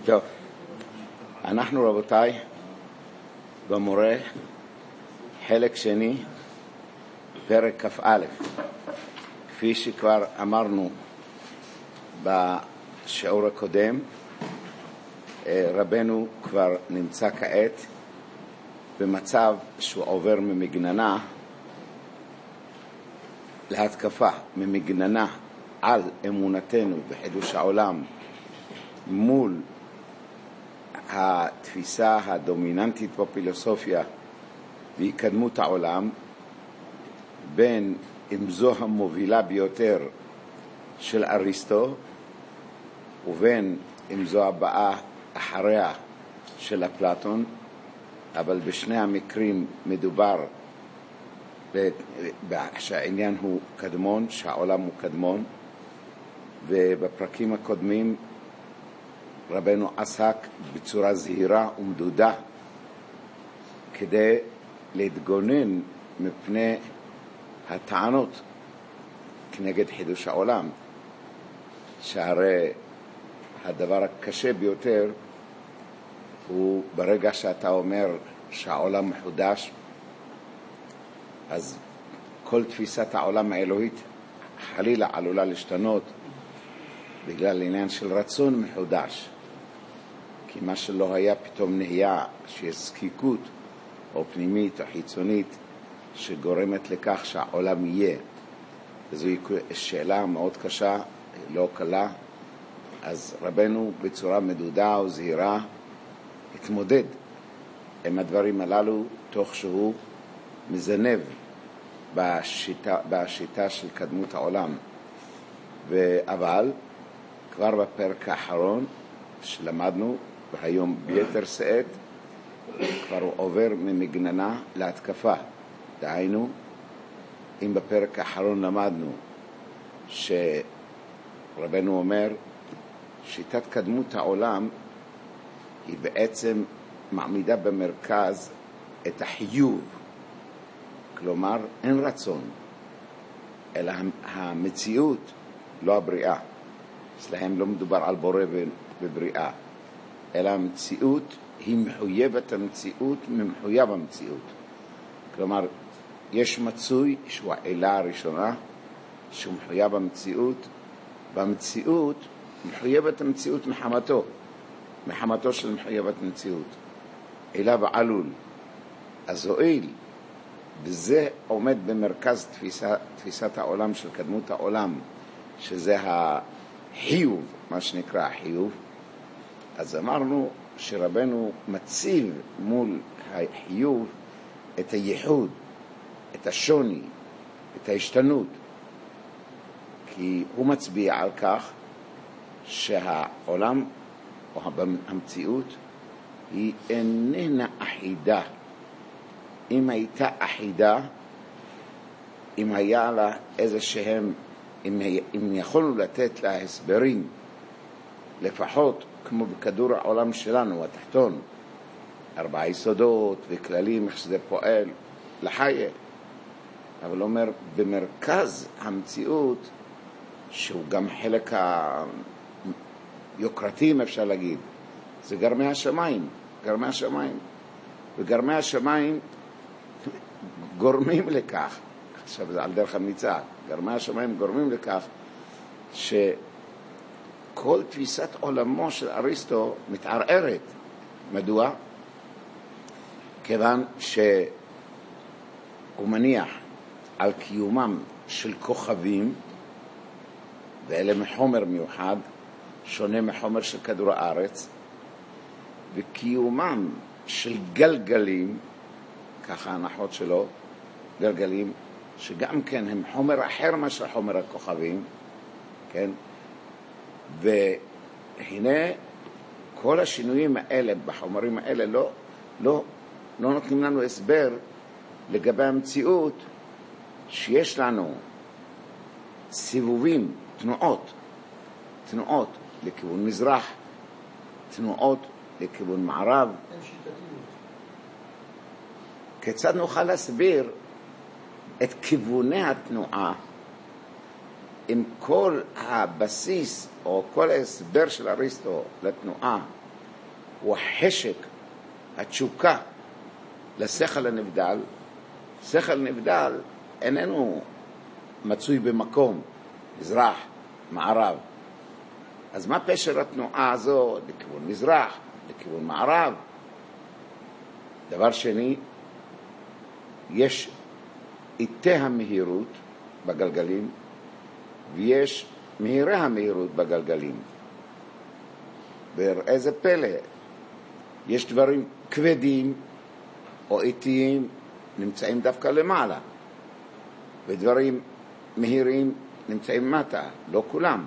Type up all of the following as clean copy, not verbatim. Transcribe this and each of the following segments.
טוב, אנחנו רבותיי במורה חלק שני פרק כ"א. כפי שכבר אמרנו בשיעור הקודם, רבנו כבר נמצא כעת במצב שהוא עובר ממגננה להתקפה, ממגננה על אמונתנו בחידוש העולם מול התפיסה הדומיננטית בפילוסופיה והתקדמות העולם, בין אם זו המובילה ביותר של אריסטו ובין אם זו הבאה אחריה של אפלטון, אבל בשני המקרים מדובר שהעניין הוא קדמון, שהעולם הוא קדמון. ובפרקים הקודמים רבנו עסק בצורה זהירה ומדודה כדי להתגונן מפני הטענות כנגד חידוש העולם, שהרי הדבר הקשה ביותר הוא ברגע שאתה אומר שהעולם מחודש, אז כל תפיסת העולם האלוהית חלילה עלולה להשתנות בגלל עניין של רצון מחודש, כי מה שלא היה פתאום נהיה, שיש זקיקות או פנימית או חיצונית שגורמת לכך שהעולם יהיה. וזו שאלה מאוד קשה, לא קלה. אז רבנו בצורה מדודה וזהירה התמודד עם הדברים הללו, תוך שהוא מזנב בשיטה של קדמות העולם. אבל כבר בפרק האחרון שלמדנו, והיום ביתר שאת, כבר הוא עובר ממגננה להתקפה. דהיינו, אם בפרק האחרון למדנו שרבנו אומר שיטת קדמות העולם היא בעצם מעמידה במרכז את החיוב, כלומר אין רצון, אלא המציאות, לא הבריאה. אצלהם לא מדובר על בורא ובריאה, אלא המציאות היא מחויבת המציאות ממחויב המציאות. כלומר, יש מצוי שהוא העילה הראשונה שהוא מחויב המציאות, והמציאות מחויבת המציאות מחמתו של מחויבת המציאות, עילה ועלול. אז הועיל, וזה עומד במרכז תפיסת העולם של קדמות העולם, שזה החיוב, מה שנקרא החיוב. אז אמרנו שרבנו מציב מול החיוב את הייחוד, את השוני, את ההשתנות, כי הוא מצביע על כך שהעולם או המציאות היא איננה אחידה. אם הייתה אחידה, אם היה לה איזה שהם, אם יכולנו לתת לה הסברים, לפחות כמו בכדור העולם שלנו, התחתון, 4 יסודות וכללים, איך שזה פועל לחיה. אבל אומר, במרכז המציאות, שהוא גם חלק היוקרתיים אפשר להגיד, זה גרמי השמיים. וגרמי השמיים גורמים לכך, עכשיו זה על דרך המצעד, גרמי השמיים גורמים לכך שכל תפיסת עולמו של אריסטו מתערערת. מדוע? כיוון שהוא מניח על קיומם של כוכבים, ואלה מחומר מיוחד, שונה מחומר של כדור הארץ, וקיומם של גלגלים, ככה ההנחות שלו, גלגלים, שגם כן הם חומר אחר מאשר חומר הכוכבים, כן? והנה כל השינויים האלה בחומרים האלה לא נותנים לנו הסבר לגבי המציאות, שיש לנו סיבובים, תנועות לכיוון מזרח, תנועות לכיוון מערב. כיצד נוכל להסביר את כיווני התנועה אם כל הבסיס או כל ההסבר של אריסטו לתנועה הוא החשק, התשוקה לשכל הנבדל. שכל נבדל איננו מצוי במקום, מזרח, מערב. אז מה פשר התנועה הזו לכיוון מזרח, לכיוון מערב? דבר שני, יש איתי המהירות בגלגלים, ויש מהירי המהירות בגלגלים. ואיזה פלא, יש דברים כבדים או איטיים נמצאים דווקא למעלה, ודברים מהירים נמצאים מטה, לא כולם.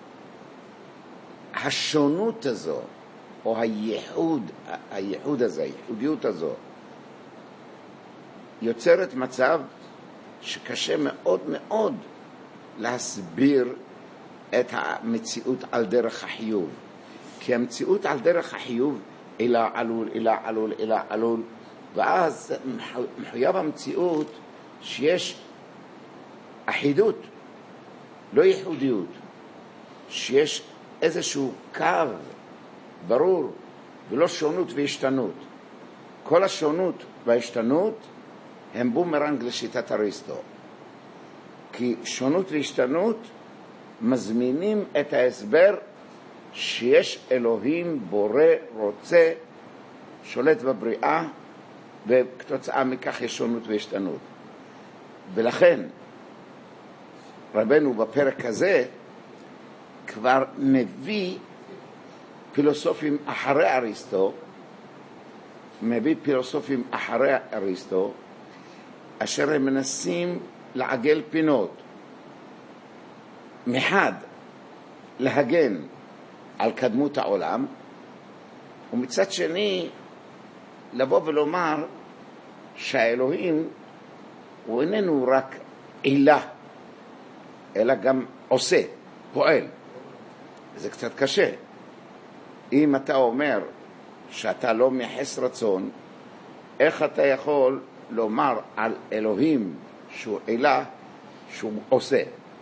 השונות הזו, או הייחוד הזה, הייחודיות הזו, יוצרת מצב שקשה מאוד מאוד להסביר את המציאות על דרך החיוב. כי המציאות על דרך החיוב אלא עלול, אלא עלול, אלא עלול, ואז מחויב המציאות שיש אחידות, לא ייחודיות, שיש איזשהו קו ברור ולא שונות והשתנות. כל השונות וההשתנות הם בומרנג לשיטת אריסטו, כי שונות והשתנות מזמינים את ההסבר שיש אלוהים בורא, רוצה, שולט בבריאה, וכתוצאה מכך יש שונות והשתנות. ולכן רבנו בפרק הזה כבר מביא פילוסופים אחרי אריסטו, אשר הם מנסים לעגל פינות. מחד, להגן על קדמות העולם, ומצד שני, לבוא ולומר שהאלוהים הוא איננו רק עילה, אלא גם עושה, פועל. זה קצת קשה. אם אתה אומר שאתה לא מייחס רצון, איך אתה יכול לומר על אלוהים שהוא עילה, שהוא עושה?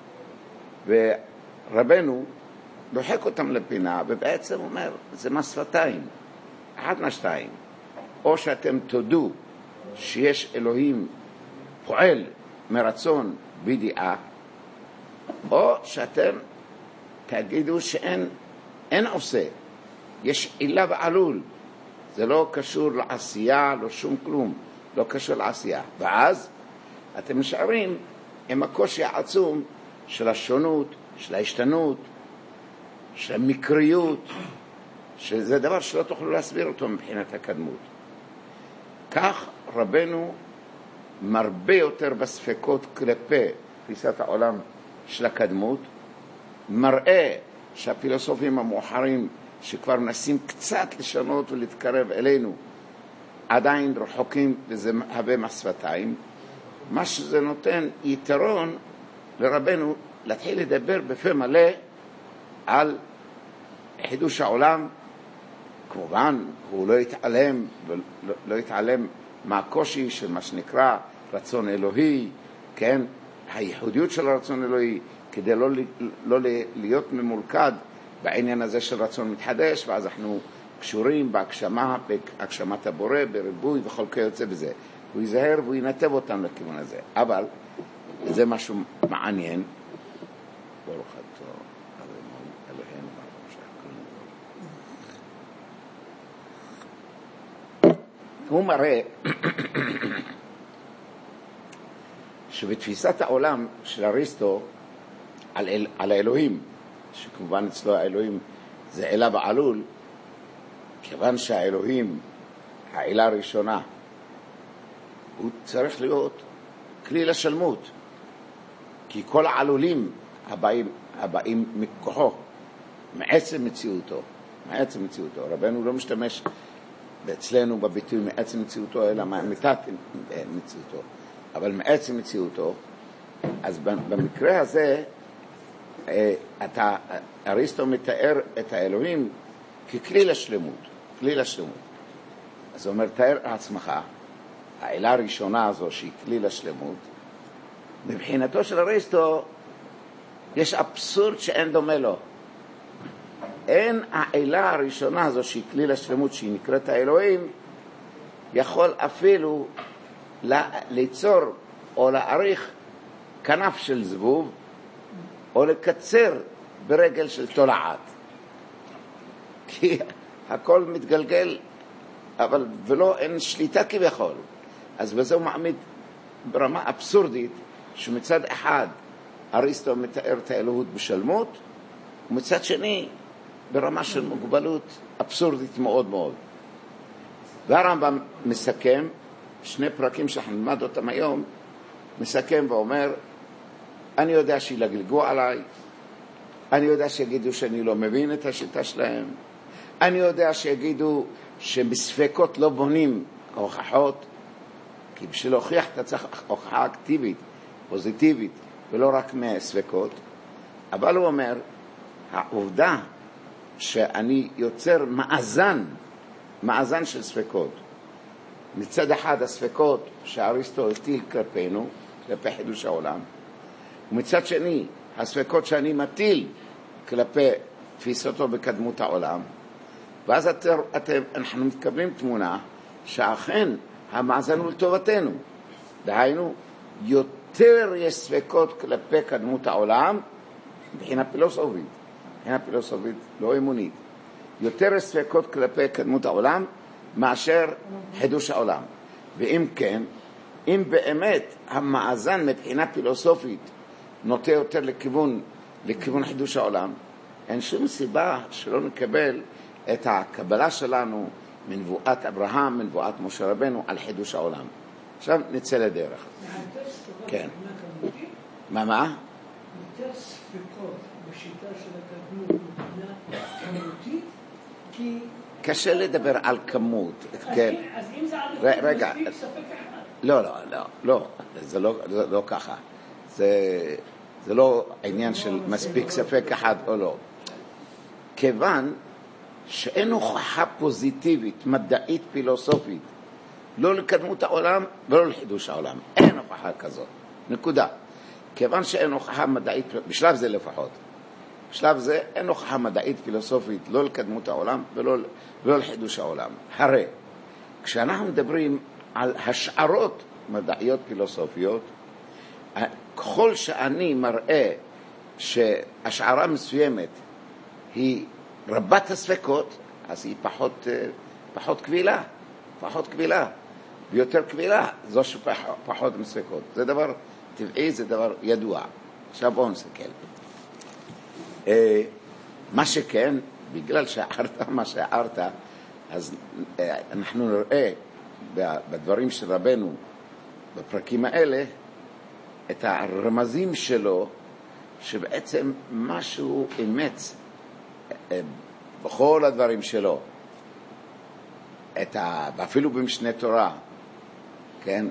ורבנו דוחק אותם לפינה, ובעצם אומר, זה משפתיים, אחד מהשתיים. או שאתם תודו שיש אלוהים פועל מרצון בידיעה, או שאתם תגידו שאין עושה, יש עילה ועלול. זה לא קשור לעשייה, לא שום כלום, לא קשור לעשייה. ואז אתם נשארים עם הקושי העצום של השונות, של ההשתנות, של המקריות, שזה דבר שלא תוכלו להסביר אותו מבחינת הקדמות. כך רבנו מרבה יותר בספקות כלפי תפיסת העולם של הקדמות, מראה שהפילוסופים המאוחרים שכבר מנסים קצת לשנות ולהתקרב אלינו עדיין רחוקים, וזה הרבה מהשפתיים. מה שזה נותן יתרון לרבנו להתחיל לדבר בפה מלא על חידוש העולם. כמובן הוא לא יתעלם מהקושי של מה שנקרא רצון אלוהי, כן, הייחודיות של הרצון אלוהי, כדי לא להיות ממולכד בעניין הזה של רצון מתחדש, ואז אנחנו קשורים בהגשמת הבורא, בריבוי וכל כיוצא בזה. הוא ייזהר והוא ינתב אותם לכיוון הזה. אבל זה משהו מעניין. ברוך אתה אלוהינו הוא מראה שבתפיסת העולם של אריסטו על האלוהים, שכמובן אצלו האלוהים זה עילה ועלול, כיוון שהאלוהים, העילה הראשונה, הוא צריך להיות כלי לשלמות, כי כל העלולים הבאים מכוחו, מעצם מציאותו. רבנו לא משתמש אצלנו בביטוי מעצם מציאותו, אלא מאמיתת מציאותו, אבל מעצם מציאותו. אז במקרה הזה אריסטו מתאר את האלוהים ככלי לשלמות, אז הוא אומר, תאר לעצמך, העילה הראשונה הזו שהיא כלי לשלמות, מבחינתו של אריסטו יש אבסורד שאין דומה לו. אין העילה הראשונה הזו שהיא כליל השלמות, שהיא נקראת האלוהים, יכול אפילו ליצור או להאריך כנף של זבוב, או לקצר ברגל של תולעת. כי הכל מתגלגל, אבל ולא אין שליטה כביכול. אז בזה הוא מעמיד ברמה אבסורדית, שמצד אחד אריסטו מתאר את האלוהות בשלמות, ומצד שני ברמה של מוגבלות אבסורדית מאוד מאוד. והרמב"ם מסכם, שני פרקים שאנחנו נלמד אותם היום, מסכם ואומר, אני יודע שילגלגו עליי, אני יודע שיגידו שאני לא מבין את השיטה שלהם, אני יודע שיגידו שבספקות לא בונים הוכחות, כי בשביל להוכיח אתה צריך הוכחה אקטיבית, פוזיטיבית, ולא רק מהספקות. אבל הוא אומר, העובדה שאני יוצר מאזן של ספקות. מצד אחד הספקות שאריסטו הטיל כלפינו, כלפי חידוש העולם, ומצד שני הספקות שאני מטיל כלפי תפיסתו בקדמות העולם, ואז אנחנו מתקבלים תמונה שאכן המאזן הוא לטובתנו. דהיינו, יותר יש ספקות כלפי קדמות העולם, מבחינה פילוסופית, לא אמונית. יותר יש ספקות כלפי קדמות העולם מאשר חידוש העולם. ואם כן, אם באמת המאזן מבחינה פילוסופית נוטה יותר לכיוון חידוש העולם, אין שום סיבה שלא נקבל את הקבלה שלנו מנבואת אברהם, מנבואת משה רבנו על חידוש העולם. עכשיו נצא לדרך. כן. מה? יותר ספקות בשיטה של הקדמות מבחינה כמותית, כי... קשה לדבר על כמות. כן. אז אם זה על רגע, מספיק ספק אחד. לא, זה לא ככה. זה לא עניין של מספיק ספק אחד או לא. כיוון שאין הוכחה פוזיטיבית, מדעית, פילוסופית, לא לקדמות העולם ולא לחידוש העולם. אין הוכחה כזאת. נקודה. כיוון שאין הוכחה מדעית, בשלב זה לפחות, בשלב זה אין הוכחה מדעית פילוסופית, לא לקדמות העולם ולא לחידוש העולם. הרי, כשאנחנו מדברים על השערות מדעיות פילוסופיות, ככל שאני מראה שהשערה מסוימת היא רבת הספקות, אז היא פחות קבילה, ויותר קבילה, זו שפחות מספקות. זה דבר טבעי, זה דבר ידוע. עכשיו בואו נסתכל. מה שכן, בגלל שהערת מה שהערת, אז אנחנו נראה בדברים של רבנו, בפרקים האלה, את הרמזים שלו, שבעצם משהו אימץ בכל הדברים שלו, ואפילו במשנה תורה, כן,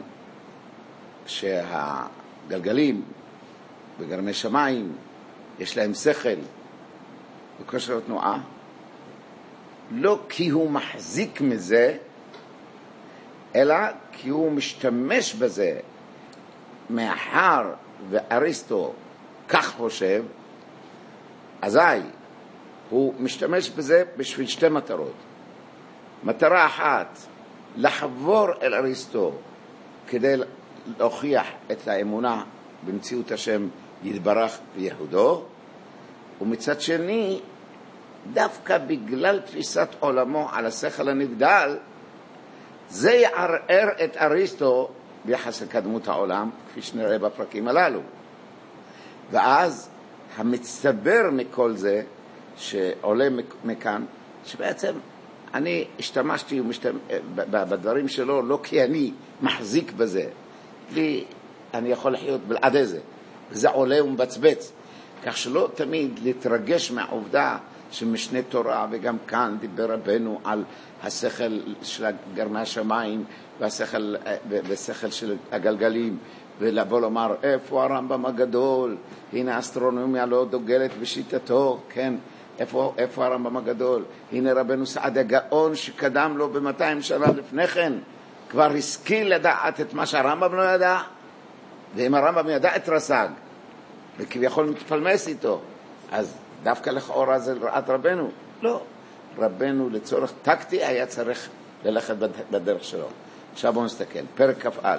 שהגלגלים בגרמי שמיים יש להם שכל וכושר תנועה, לא כי הוא מחזיק מזה, אלא כי הוא משתמש בזה, מאחר ואריסטו כך חושב, אזי הוא משתמש בזה בשביל שתי מטרות. מטרה אחת, לחבור אל אריסטו כדי להוכיח את האמונה במציאות השם יתברך ויהודו, ומצד שני, דווקא בגלל תפיסת עולמו על השכל הנבדל, זה יערער את אריסטו ביחס לקדמות העולם, כפי שנראה בפרקים הללו. ואז המצטבר מכל זה שעולה מכאן, שבעצם אני השתמשתי בדברים שלו לא כי אני מחזיק בזה, אני יכול לחיות בלעדי זה, וזה עולה ומבצבץ, כך שלא תמיד להתרגש מהעובדה שמשנה תורה, וגם כאן דיבר רבנו על השכל של גרמי השמיים והשכל של הגלגלים, ולבוא לומר איפה הרמב"ם הגדול, הנה האסטרונומיה לא דוגלת בשיטתו, כן, איפה הרמב"ם הגדול, הנה רבנו סעדיה גאון שקדם לו ב-200 שנה לפני כן, כבר השכיל לדעת את מה שהרמב"ם לא ידע, ואם הרמב"ם ידע את רס"ג וכביכול מתפלמס איתו, אז דווקא לכאורה זה לרעת רבנו. לא. רבנו לצורך טקטי היה צריך ללכת בדרך שלו. עכשיו בואו נסתכל. פרק כ"א.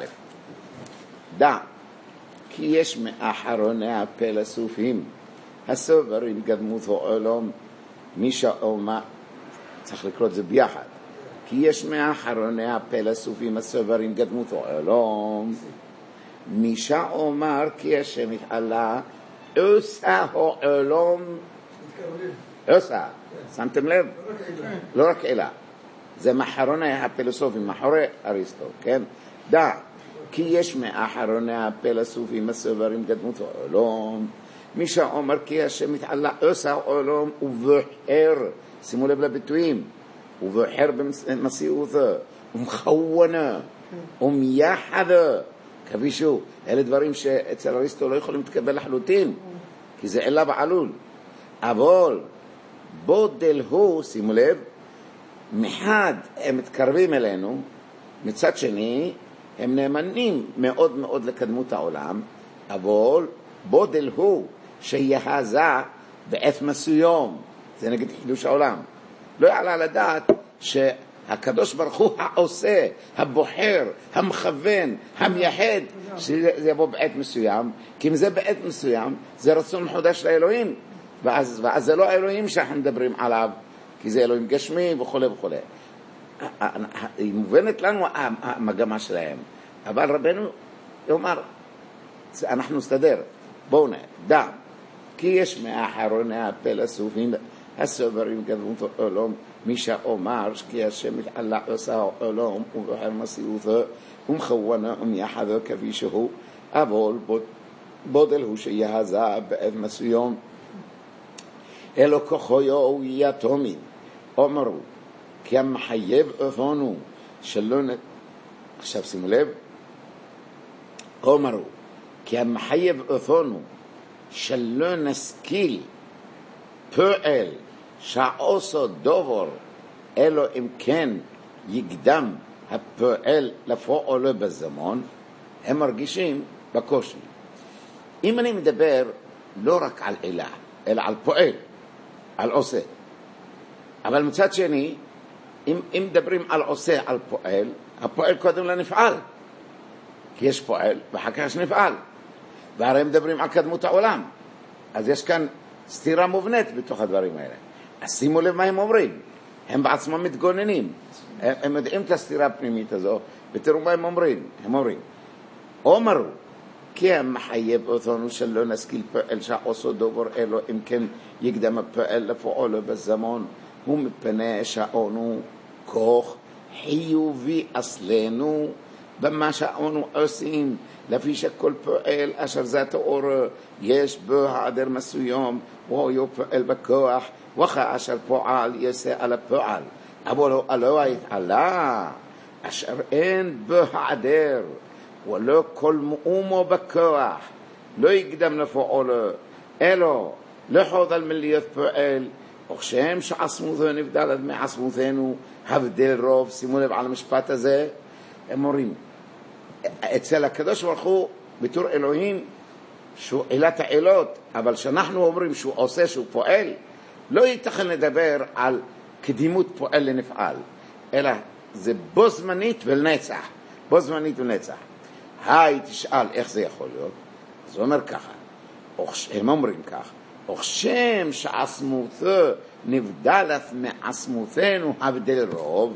דע, כי יש מאחרוני הפילוסופים הסוברים קדמות העולם מי שאומר, צריך לקרוא את זה ביחד, כי יש מאחרוני הפילוסופים הסוברים קדמות העולם מי שאומר כי השם יתעלה עושה העולם עושה, שמתם לב? לא רק אלה, זה מאחרוני הפילוסופים, מאחורי אריסטו, כן? דע, כי יש מאחרוני הפילוסופים הסוברים קדמות העולם מי שאומר כי השם יתעלה עושה העולם ובוחר, שימו לב לביטויים, ובוחר במציאותו ומכוונה ומייחדה, כפי שהוא, אלה דברים שאצל אריסטו לא יכולים להתקבל לחלוטין, כי זה אלה בעלול. אבל בודל הוא, שימו לב, מחד הם מתקרבים אלינו, מצד שני הם נאמנים מאוד מאוד לקדמות העולם, אבל בודל הוא שיהזה בעת מסוים, זה נגד חידוש העולם. לא יעלה לדעת שהקדוש ברוך הוא העושה, הבוחר, המכוון, המייחד, שזה יבוא בעת מסוים, כי אם זה בעת מסוים, זה רצון מחודש לאלוהים, ואז זה לא האלוהים שאנחנו מדברים עליו, כי זה אלוהים גשמי וכו' וכו'. היא מובנת לנו המגמה שלהם, אבל רבנו יאמר, אנחנו נסתדר. בואו נדע, כי יש מאחרוני הפילוסופים הסוברים קדמות העולם מי שאומר כי השם יתעלה עושה העולם ובוחר מציאותו ומכוונה ומייחדה כפי שהוא, אבל בודל הוא שיהזה בעת מסוים אלו כוחו יתומים. אמרו כי המחייב אותנו שלא עכשיו שימו לב, אמרו כי המחייב אותנו שלא נשכיל פועל שעושה דבר אלו אם כן יקדם הפועל לפועלו בזמן, הם מרגישים בקושי. אם אני מדבר לא רק על אלה אלא על פועל, על עושה, אבל מצד שני אם מדברים על עושה, על פועל, הפועל קודם לנפעל, כי יש פועל ואחר כך יש נפעל, והרי מדברים על קדמות העולם, אז יש כאן סתירה מובנית בתוך הדברים האלה. אז שימו לב מה הם אומרים, הם בעצמם מתגוננים, הם יודעים את הסתירה הפנימית הזו, ותראו מה הם אומרים. הם אומרים, אומרו כי המחייב אותנו שלא נשכיל פועל שעושה דבר אלו אם כן יקדם הפועל לפועלו בזמן, הוא מפני שאנו כוח חיובי אצלנו במה שאנו עושים, לפי שכל פועל אשר זה תאור יש בו העדר מסוים והוא יפועל בכוח וכאשר פועל יעשה על הפועל, אבל הוא לא יתעלה אשר אין בו העדר ולא כל מאומו בכוח לא יקדם לפועלו אלו לא חודל מלהיות פועל, וכשם שעצמותו נבדלת מעצמותנו הבדל רוב. שימו לב על המשפט הזה, הם אומרים אצל הקדוש ברוך הוא בתור אלוהים שהוא עילת העילות, אבל שאנחנו אומרים שהוא עושה, שהוא פועל, לא ייתכן לדבר על קדימות פועל לנפעל, אלא זה בו זמנית ולנצח, בו זמנית ולנצח. היי תשאל איך זה יכול להיות, זה אומר ככה, הם אומרים כך, וכשם שעצמותו נבדלת מעצמותנו הבדל רוב,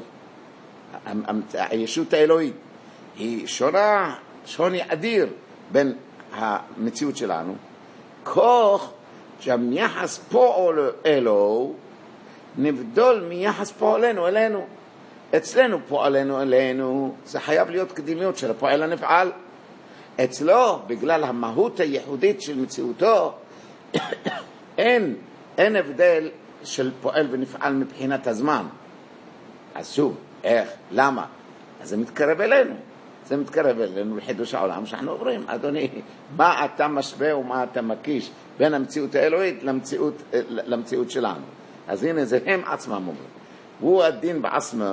הישות האלוהית היא שוני אדיר בין המציאות שלנו, כך גם יחס פועל אלו נבדל מיחס פועלנו אלינו. אצלנו פועלנו אלינו זה חייב להיות קדימיות של הפועל הנפעל, אצלו בגלל המהות הייחודית של מציאותו אין הבדל של פועל ונפעל מבחינת הזמן. אז שוב, איך? למה? אז זה מתקרב אלינו, זה מתקרב אלינו לחידוש העולם שאנחנו עוברים. אדוני, מה אתה משווה ומה אתה מקיש בין המציאות האלוהית למציאות שלנו? אז הנה זה הם עצמם אומרים, הוא הדין בעצמו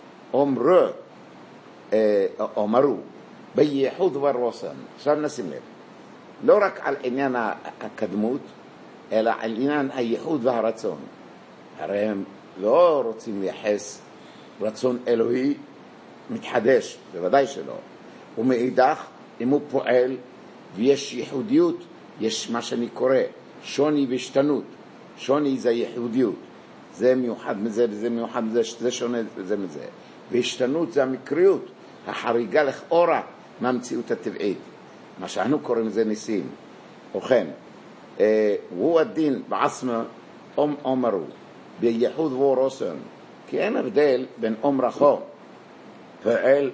אומרו בייחוד ורוסן. עכשיו נשים לב, לא רק על עניין הקדמות אלא על עניין הייחוד והרצון. הרי הם לא רוצים לייחס רצון אלוהי מתחדש, בוודאי שלא. ומאידך, אם הוא פועל ויש ייחודיות, יש מה שאני קורא שוני והשתנות. שוני זה ייחודיות, זה מיוחד מזה וזה מיוחד מזה, זה שונה וזה מזה. והשתנות זה המקריות, החריגה לכאורה מהמציאות הטבעית, מה שאנו קוראים לזה ניסים. ובכן, הוא הדין בעצמה אומרו בייחוד ורוסן, כי אין הבדל בין אומרחו פועל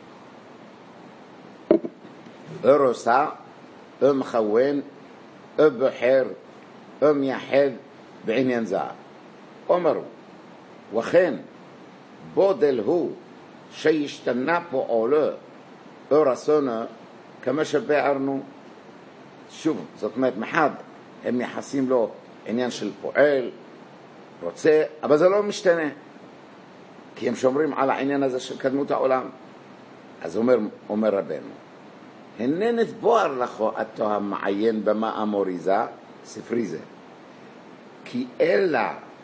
רוסה מכוון בוחר מייחד בעניין זה. אומרו, וכן בודל הוא שישתנה פועלו או רצונו, כמה שבארנו. שוב, זאת אומרת, מחד הם מייחסים לו עניין של פועל, רוצה, אבל זה לא משתנה, כי הם שומרים על העניין הזה של קדמות העולם. אז אומר רבנו, הנה נתבואר לכו אתו המעיין במאמוריזה, ספרי זה, כי אלא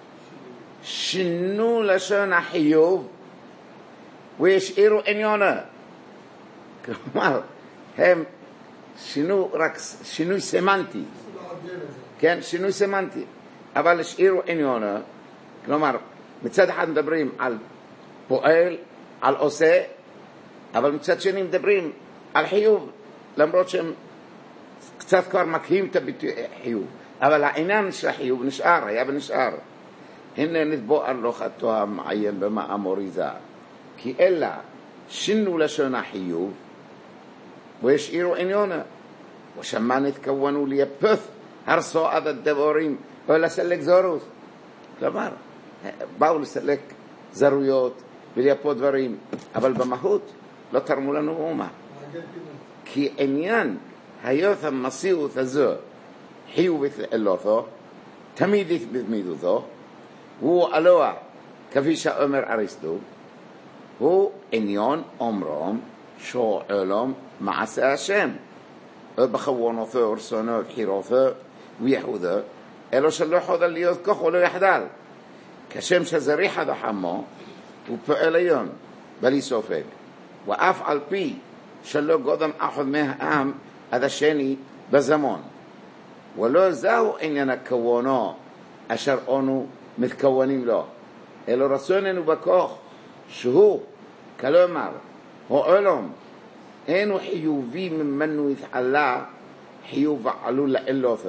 שינו לשון החיוב וישאירו עניונה. כלומר, הם שינו רק שינוי סמנטי, כן, שינוי סמנטי, אבל השאירו עניונה. כלומר, מצד אחד מדברים על פועל, על עושה, אבל מצד שני מדברים על חיוב, למרות שהם קצת כבר מקהים את הביטוי חיוב, אבל העניין של החיוב נשאר, היה ונשאר. הנה נתבואר לכו המעיין במאמוריזה, כי אלא שינו לשון החיוב וישאירו עניונה, ושמה נתכוונו לייפף הרסו עד הדבורים או לסלק זרוס. כלומר, באו לסלק זרויות ולייפות דברים, אבל במהות לא תרמו לנו אומה. כי עניין היות המסיעות הזו חיובית אלוהו, תמיד בתמידותו, הוא אלוה, כפי שאומר אריסטו, הוא עניון אומרום שעולם מעשה השם, בכוונותו, רצונו, בחירותו וייחודו, אלו שלא חודל להיות כך ולא יחדל. כשם שזריחה וחמו, הוא פועל היום, בלי סופק. ואף על פי שלא גודם אחד מהעם עד השני בזמון. ולא זהו עניין הכוונו אשר אנו מתכוונים לו, אלא רצוננו בכוח, שהוא, כלומר, העולם, אינו חיובי ממנו יתעלה חיוב עלול לאלוהו,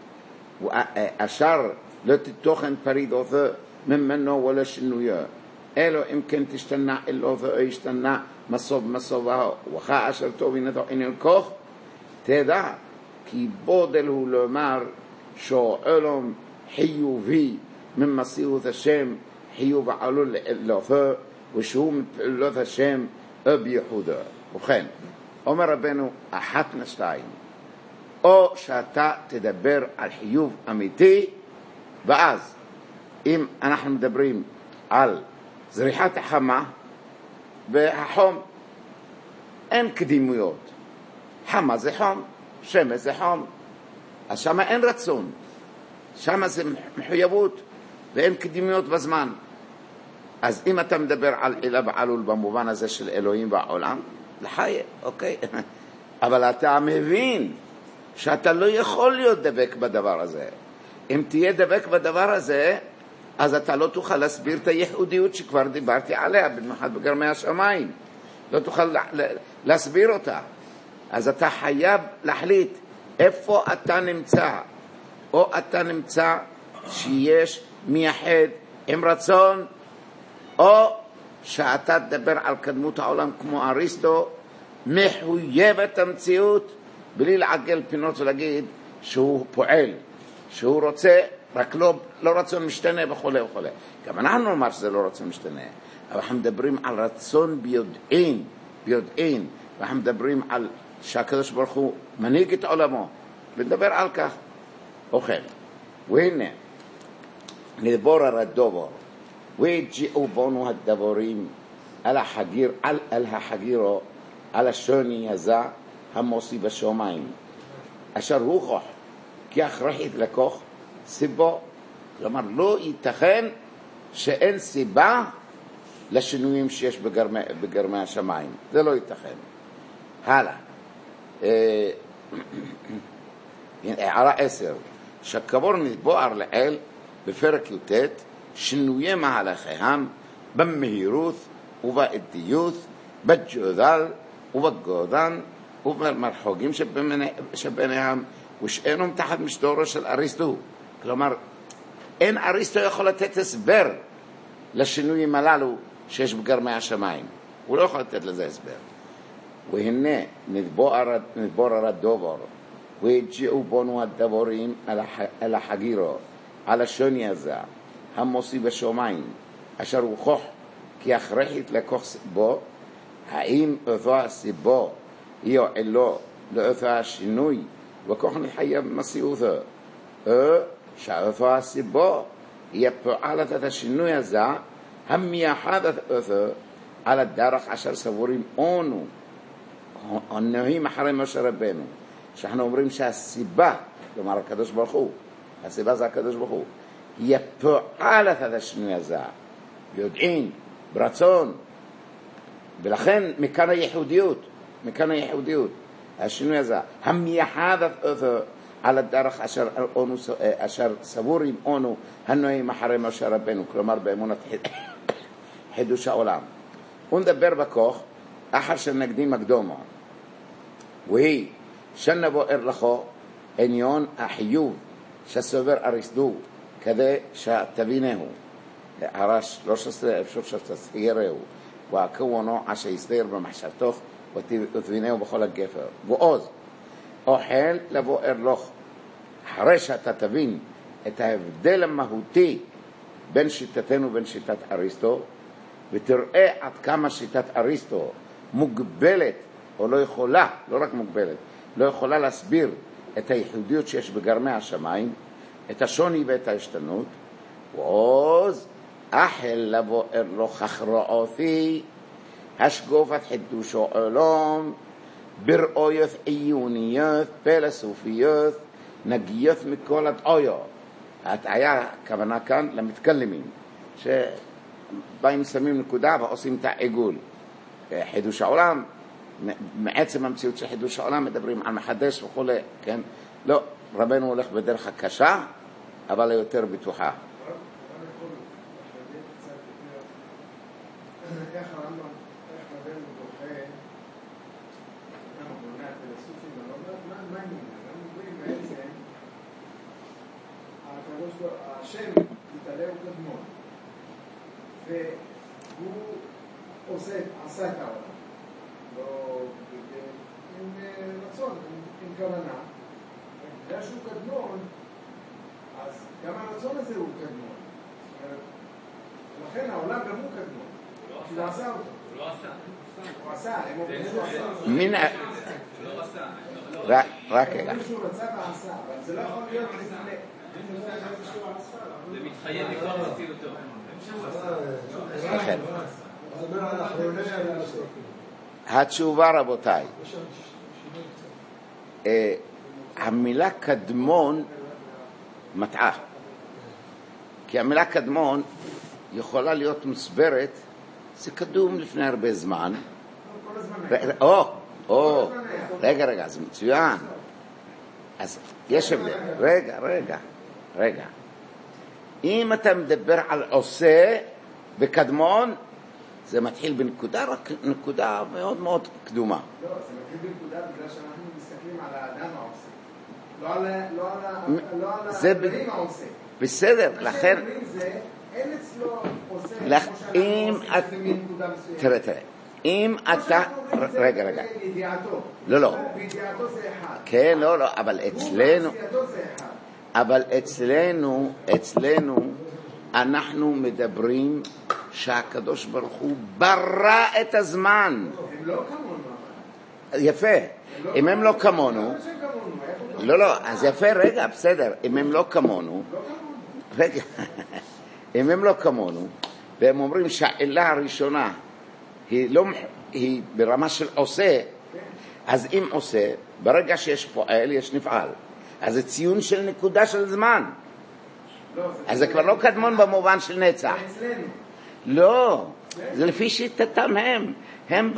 אשר לא תתוכן פרידותו ממנו ולא שינויו, אלו אם כן תשתנה אלוהו או ישתנה מסובו, וכה אשר טוב ינתו עניין כוח, תדע כי בודל הוא לומר שהעולם חיובי ממסירות השם, חיוב עלול לאלוהו, ושהוא מפעולות השם או בייחודו. ובכן, אומר רבנו, אחת משתיים, או שאתה תדבר על חיוב אמיתי, ואז אם אנחנו מדברים על זריחת החמה והחום, אין קדימויות. חמה זה חום, שמש זה חום, אז שמה אין רצון, שמה זה מחויבות ואין קדימויות בזמן. אז אם אתה מדבר על אלה ועלול במובן הזה של אלוהים והעולם, לחיה, אוקיי. אבל אתה מבין שאתה לא יכול להיות דבק בדבר הזה. אם תהיה דבק בדבר הזה, אז אתה לא תוכל להסביר את הייחודיות שכבר דיברתי עליה, במיוחד בגרמי השמיים. לא תוכל להסביר אותה. אז אתה חייב להחליט איפה אתה נמצא. או אתה נמצא שיש מייחד עם רצון, או שאתה תדבר על קדמות העולם כמו אריסטו, מחויבת המציאות, בלי לעגל פינות ולהגיד שהוא פועל, שהוא רוצה, רק לא רצון משתנה וכו' וכו'. גם אנחנו נאמר שזה לא רצון משתנה, אבל אנחנו מדברים על רצון ביודעין, ואנחנו מדברים על שהקדוש ברוך הוא מנהיג את עולמו, ונדבר על כך. אוכל, והנה, נדבור על הדובר, והג'יעו בנו הדבורים על החגירו, על השוני הזה המוסי בשומיים, אשר הוא כוח, כי הכרחית לכוח סיבו. כלומר, לא ייתכן שאין סיבה לשינויים שיש בגרמי השמיים. זה לא ייתכן. הלאה. הערה 10. שכבור נתבואר לעיל בפרק י"ט שינויי מהלכיהם במהירות ובאיטיות, בג'ודל ובגודן ובמרחוגים שביניהם, ושאינם תחת משטורו של אריסטו. כלומר, אין אריסטו יכול לתת הסבר לשינויים הללו שיש בגרמי השמיים. הוא לא יכול לתת לזה הסבר. והנה נתבורר הדובר, והגיעו בנו הדבורים על החגירו, על השוני הזה, המוסי בשומיים, אשר הוכח כי הכרחית לכוח סיבו. האם אותו הסיבו יועלו לאותו השינוי וכוח נחייב במסיעותו, או שאותו הסיבו יפועלת את השינוי הזה המייחדת אותו על הדרך אשר סבורים אנו הנוהים אחרי משה רבנו. שאנחנו אומרים שהסיבה, כלומר הקדוש ברוך הוא, הסיבה זה הקדוש ברוך הוא, יפועלת את השינוי הזה, יודעים, ברצון, ולכן מכאן הייחודיות, השינוי הזה, המייחדת אותו על הדרך אשר סבורים אנו הנוהים אחרי משה רבנו, כלומר באמונת חידוש העולם. ונדבר בכוח אחר שנקדים הקדומה, והיא שנבואר לכו עניון החיוב שסובר אריסטו, כדי שתבינהו. הערה 13 אפשר שתסתירהו, והכוונו אשר יסתיר במחשבתוך ותבינהו בכל הגפר. ועוז אוכל לבואר לך, אחרי שאתה תבין את ההבדל המהותי בין שיטתנו ובין שיטת אריסטו, ותראה עד כמה שיטת אריסטו מוגבלת, או לא יכולה, לא רק מוגבלת, לא יכולה להסביר את הייחודיות שיש בגרמי השמיים, את השוני ואת ההשתנות. ועוז אחל לבואר לך הכרעותי, השגופת חידוש העולם, בראיות עיוניות, פילוסופיות, נגיות מכל הטעויות. ההטעיה, הכוונה כאן למתקלמים, שבאים שמים נקודה ועושים את העיגול. חידוש העולם, מעצם המציאות של חידוש העולם מדברים על מחדש וכו', כן? לא, רבנו הולך בדרך הקשה, אבל היותר בטוחה. איך רבנו דוחה, הפילוסופים, מה העניין? אנחנו אומרים בעצם, השם יתעלה הוא קדמון, והוא עשה את העולם, לא עם רצון, עם כוונה. בגלל שהוא קדמון, אז גם הרצון הזה הוא קדמון. לכן העולם גם הוא קדמון. הוא לא עשה אותו. הוא לא עשה. הוא עשה. הוא לא עשה. רק רגע. הוא רצה ועשה, אבל זה לא יכול להיות לפני. זה מתחייב מכוח מציאותו. לכן. התשובה, רבותיי, המילה קדמון מטעה, כי המילה קדמון יכולה להיות מסברת, זה קדום לפני הרבה זמן. רגע, זה מצוין. אז יש הבדל. רגע. אם אתה מדבר על עושה וקדמון, זה מתחיל בנקודה, רק נקודה מאוד מאוד קדומה. לא, זה מתחיל בנקודה בגלל שאנחנו מסתכלים על האדם העושה. לא על הדברים העושה. בסדר, לכן... אין אצלו עושה כמו שאנחנו מנקודה מסוימת. תראה, אם אתה... רגע. בידיעתו. לא. בידיעתו זה אחד. כן, לא, אבל אצלנו... בידיעתו זה אחד. אבל אצלנו אנחנו מדברים שהקדוש ברוך הוא ברא את הזמן. הם לא כמונו. יפה. אם הם לא כמונו... לא, אז יפה, רגע, בסדר. אם הם לא כמונו... רגע. אם הם לא כמונו, והם אומרים שהעילה הראשונה היא ברמה של עושה, אז אם עושה, ברגע שיש פועל, יש נפעל. אז זה ציון של נקודה של זמן. אז זה כבר לא קדמון במובן של נצח. אצלנו. לא, זה לפי שיטתם הם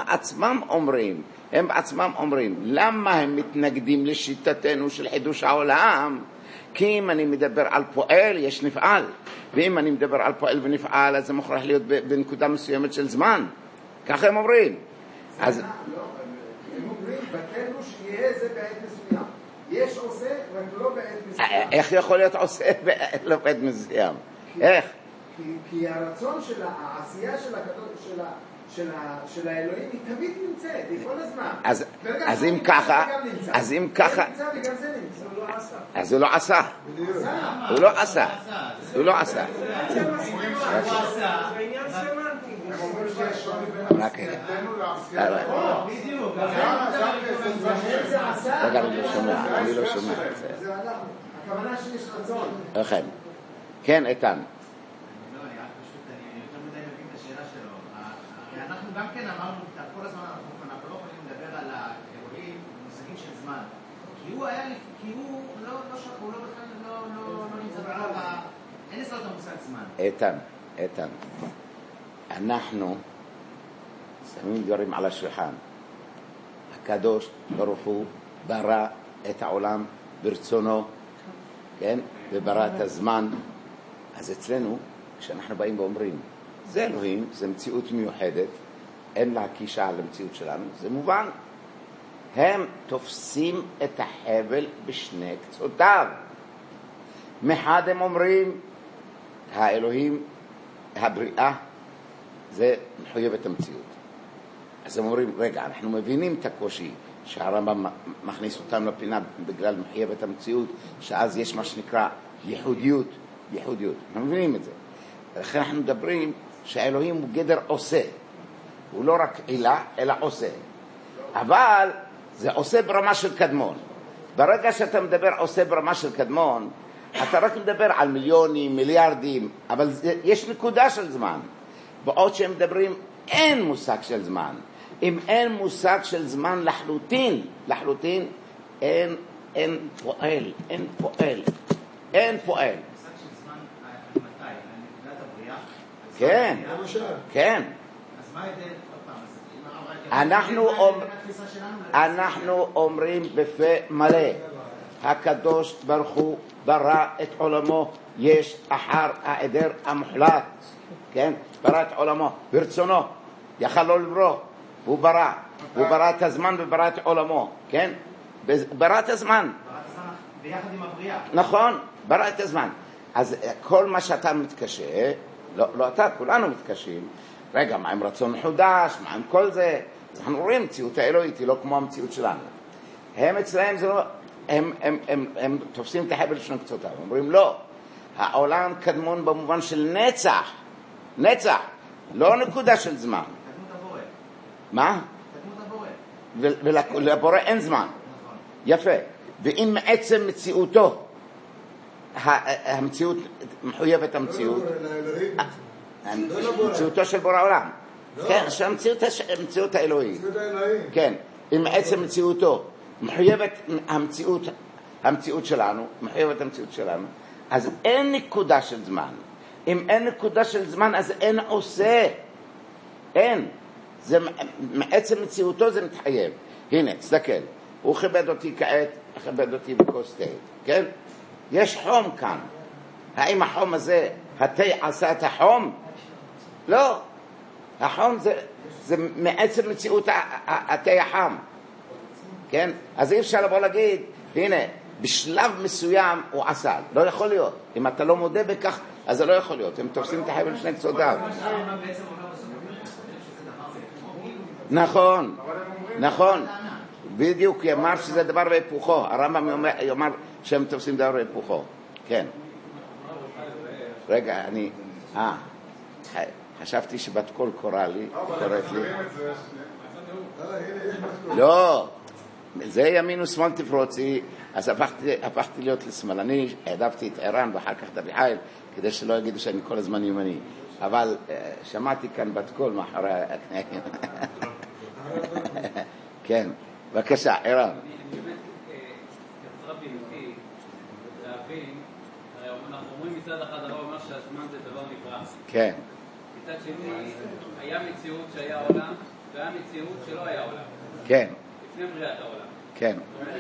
בעצמם אומרים, למה הם מתנגדים לשיטתנו של חידוש העולם? כי אם אני מדבר על פועל, יש נפעל, ואם אני מדבר על פועל ונפעל, אז זה מוכרח להיות בנקודה מסוימת של זמן. ככה הם אומרים. אז הם אומרים, בתנו שיהיה זה בעת מסוים. יש עושה, רק לא בעת מסוים. איך יכול להיות עושה לא בעת מסוים? איך? כי הרצון של העשייה של הקדוש, של האלוהים היא תמיד נמצאת, היא כל הזמן. אז אם ככה, זה נמצא וגם זה נמצא. אז הוא לא עשה. הוא לא עשה. הוא לא עשה. רק רגע. רגע, אני לא שומע. הכוונה שיש רצון. אכן. כן, איתן. אנחנו גם כן אמרנו, כל הזמן אנחנו לא יכולים לדבר על האלוהים במושגים של זמן. כי הוא בכלל לא נמצא ברע, אין אצלו את המושג זמן. איתן, אנחנו שמים דברים על השולחן. הקדוש ברוך הוא ברא את העולם ברצונו, כן? וברא את הזמן. אז אצלנו, כשאנחנו באים ואומרים, זה אלוהים, זה מציאות מיוחדת, אין לה קישה למציאות שלנו, זה מובן. הם תופסים את החבל בשני קצותיו. מחד הם אומרים, האלוהים, הבריאה, זה מחויבת המציאות. אז הם אומרים, רגע, אנחנו מבינים את הקושי שהרמב"ם מכניס אותם לפינה בגלל מחויבת המציאות, שאז יש מה שנקרא ייחודיות. אנחנו מבינים את זה. לכן אנחנו מדברים שהאלוהים הוא גדר עושה. הוא לא רק עילה, אלא עושה. אבל זה עושה ברמה של קדמון. ברגע שאתה מדבר עושה ברמה של קדמון, אתה רק מדבר על מיליונים, מיליארדים, אבל יש נקודה של זמן. בעוד שהם מדברים, אין מושג של זמן. אם אין מושג של זמן לחלוטין, אין פועל. כן. אז מה ההבדל? אנחנו אומרים בפה מלא, הקדוש ברוך הוא ברא את עולמו יש אחר העדר המוחלט, כן? ברא את עולמו ברצונו, יכל לא לברוא, הוא ברא את הזמן וברא את עולמו, כן? ברא את הזמן ביחד עם הבריאה. נכון, ברא את הזמן. אז כל מה שאתה מתקשה, לא אתה, כולנו מתקשים, רגע, מה עם רצון מחודש, מה עם כל זה? אנחנו רואים, מציאות האלוהית היא לא כמו המציאות שלנו. הם אצלהם זה לא, הם תופסים את החבל לשני קצותיו, אומרים לא, העולם קדמון במובן של נצח, לא נקודה של זמן. קדמות הבורא. מה? קדמות הבורא. ולבורא אין זמן. נכון. יפה. ואם מעצם מציאותו, המציאות מחויבת המציאות, מציאותו של בורא עולם. כן, המציאות האלוהית. כן, אם מעצם מציאותו מחויבת המציאות שלנו, אז אין נקודה של זמן. אם אין נקודה של זמן, אז אין עושה. אין. זה מעצם מציאותו זה מתחייב. הנה, תסתכל. הוא כיבד אותי כעת, כיבד אותי בכוס תה. כן? יש חום כאן. האם החום הזה, התה עשה את החום? לא. החום זה מעצם מציאות התה החם. כן? אז אי אפשר לבוא להגיד, הנה, בשלב מסוים הוא עשה. לא יכול להיות. אם אתה לא מודה בכך, אז זה לא יכול להיות. הם תופסים את החבל לשני קצותיו. נכון. בדיוק, הוא אמר שזה דבר והיפוכו. הרמב"ם יאמר שהם תופסים דבר והיפוכו. כן. רגע, חשבתי שבת קול קוראת לי. לא. זה ימין ושמאל תפרוצי, אז הפכתי להיות לשמאל. אני העדפתי את איראן ואחר כך את אביחיל, כדי שלא יגידו שאני כל הזמן ימני. אבל שמעתי כאן בת קול מאחורי הקנאים. כן, בבקשה, איראן. אני באמת יצרה בלתי להבין, הרי אנחנו אומרים מצד אחד הרב אומר שהזמן זה דבר נברא. כן. מצד שני, היה מציאות שהיה עולם, והיה מציאות שלא היה עולם. כן. לפני בריאת העולם. כן.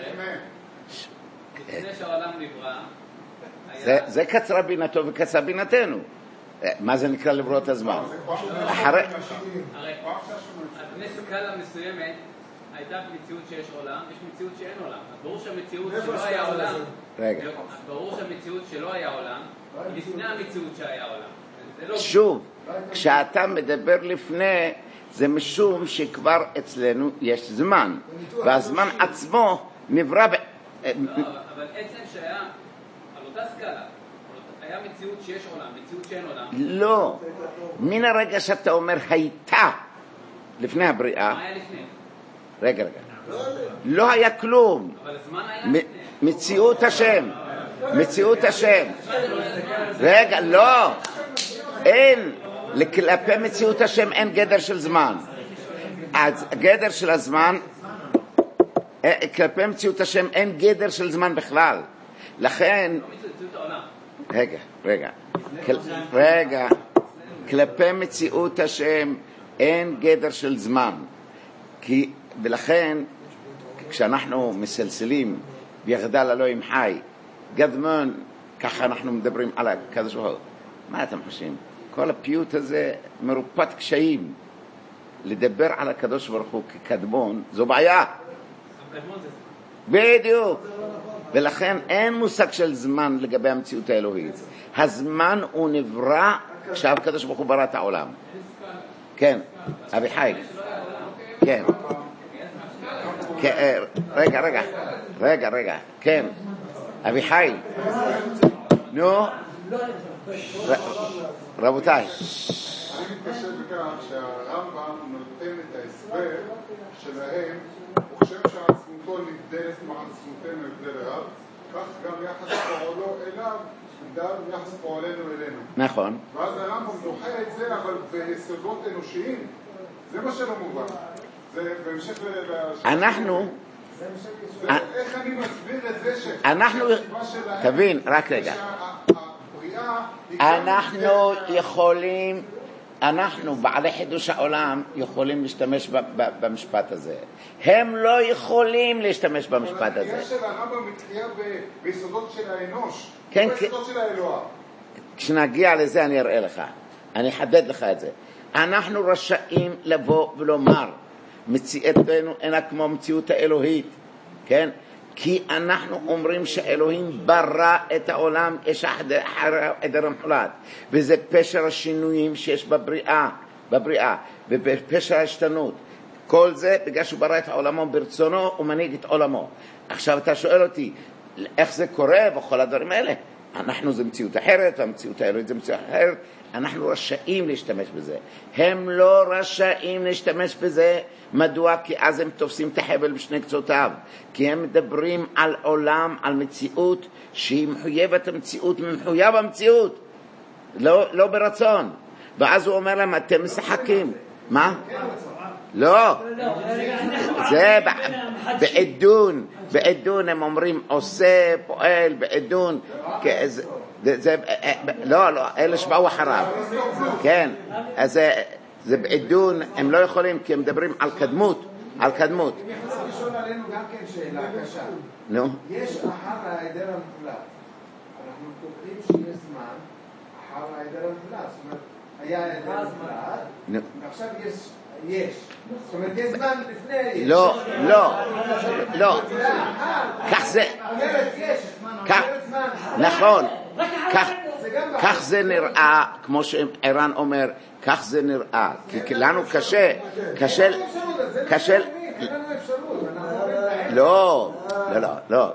לפני שהעולם נברא, זה קצרה בינתו וקצרה בינתנו. מה זה נקרא לברוא את הזמן? הרי לפני סקאלה מסוימת הייתה מציאות שיש עולם, יש מציאות שאין עולם. ברור שהמציאות שלא היה עולם, ברור שהמציאות שלא היה עולם, לפני המציאות שהיה עולם. שוב, כשאתה מדבר לפני, זה משום שכבר אצלנו יש זמן, והזמן עצמו נברא לא, אבל עצם שהיה על אותה סקאלה, היה מציאות שיש עולם, מציאות שאין עולם. לא, מן הרגע שאתה אומר הייתה לפני הבריאה. מה היה לפני? רגע, לא היה כלום. אבל הזמן היה לפני. מציאות השם, מציאות השם. רגע, לא, אין, כלפי מציאות השם אין גדר של זמן. אז גדר של הזמן, כלפי מציאות השם אין גדר של זמן בכלל. לכן, רגע, כלפי מציאות השם אין גדר של זמן. ולכן, כשאנחנו מסלסלים ויחדל אלוהים חי, גדמון, ככה אנחנו מדברים על הקדוש ברוך הוא. מה אתם חושבים? כל הפיוט הזה מרופט קשיים. לדבר על הקדוש ברוך הוא כקדמון, זו בעיה. בדיוק. ולכן אין מושג של זמן לגבי המציאות האלוהית. הזמן הוא נברא כשהקדוש ברוך הוא ברא את העולם. כן, אביחי. כן. רגע. כן. אביחי. נו. רבותיי. אני מתקשר בכך שהרמב"ם נותן את ההסבר שלהם, הוא חושב שעצמותו נבדלת מעצמותנו הבדל רב, כך גם יחס פועלו אליו נבדל יחס פועלנו אלינו. נכון. ואז הרמב"ם דוחה את זה, אבל ביסודות אנושיים, זה מה שלא מובן. זה בהמשך אנחנו איך אני מסביר את זה אנחנו, תבין, רק רגע. אנחנו יכולים, אנחנו בעלי חידוש העולם יכולים להשתמש במשפט הזה. הם לא יכולים להשתמש במשפט הזה. הקריאה של הרמב"ם מתחילה ביסודות של האנוש, כן, ביסודות של האלוה. כשנגיע לזה אני אראה לך, אני אחדד לך את זה. אנחנו רשאים לבוא ולומר, מציאתנו אינה כמו מציאות האלוהית, כן? כי אנחנו אומרים שאלוהים ברא את העולם, יש עדר המחולת, וזה פשר השינויים שיש בבריאה, ובפשר ההשתנות. כל זה בגלל שהוא ברא את העולמו ברצונו ומנהיג את עולמו. עכשיו אתה שואל אותי, איך זה קורה וכל הדברים האלה? אנחנו זה מציאות אחרת, והמציאות האלוהית זה מציאות אחרת, אנחנו רשאים להשתמש בזה. הם לא רשאים להשתמש בזה. מדוע? כי אז הם תופסים את החבל בשני קצותיו. כי הם מדברים על עולם, על מציאות שהיא מחויבת המציאות, מחויב המציאות. לא ברצון. ואז הוא אומר להם, אתם משחקים. מה? לא. זה בעדון הם אומרים עושה, פועל, בעדון. לא, אלה שבאו אחריו. כן, אז זה בעדון, הם לא יכולים, כי הם מדברים על קדמות. אם יכול לשאול עלינו גם כן שאלה קשה. נו. יש אחר העדר המוחלט. אנחנו קוראים שיש זמן אחר העדר המוחלט. זאת אומרת, היה העדר המוחלט, ועכשיו יש. זאת אומרת, יש זמן לפני יש. לא. כך זה. נכון. כך זה נראה, כמו שערן אומר, כך זה נראה. כי לנו קשה. לא,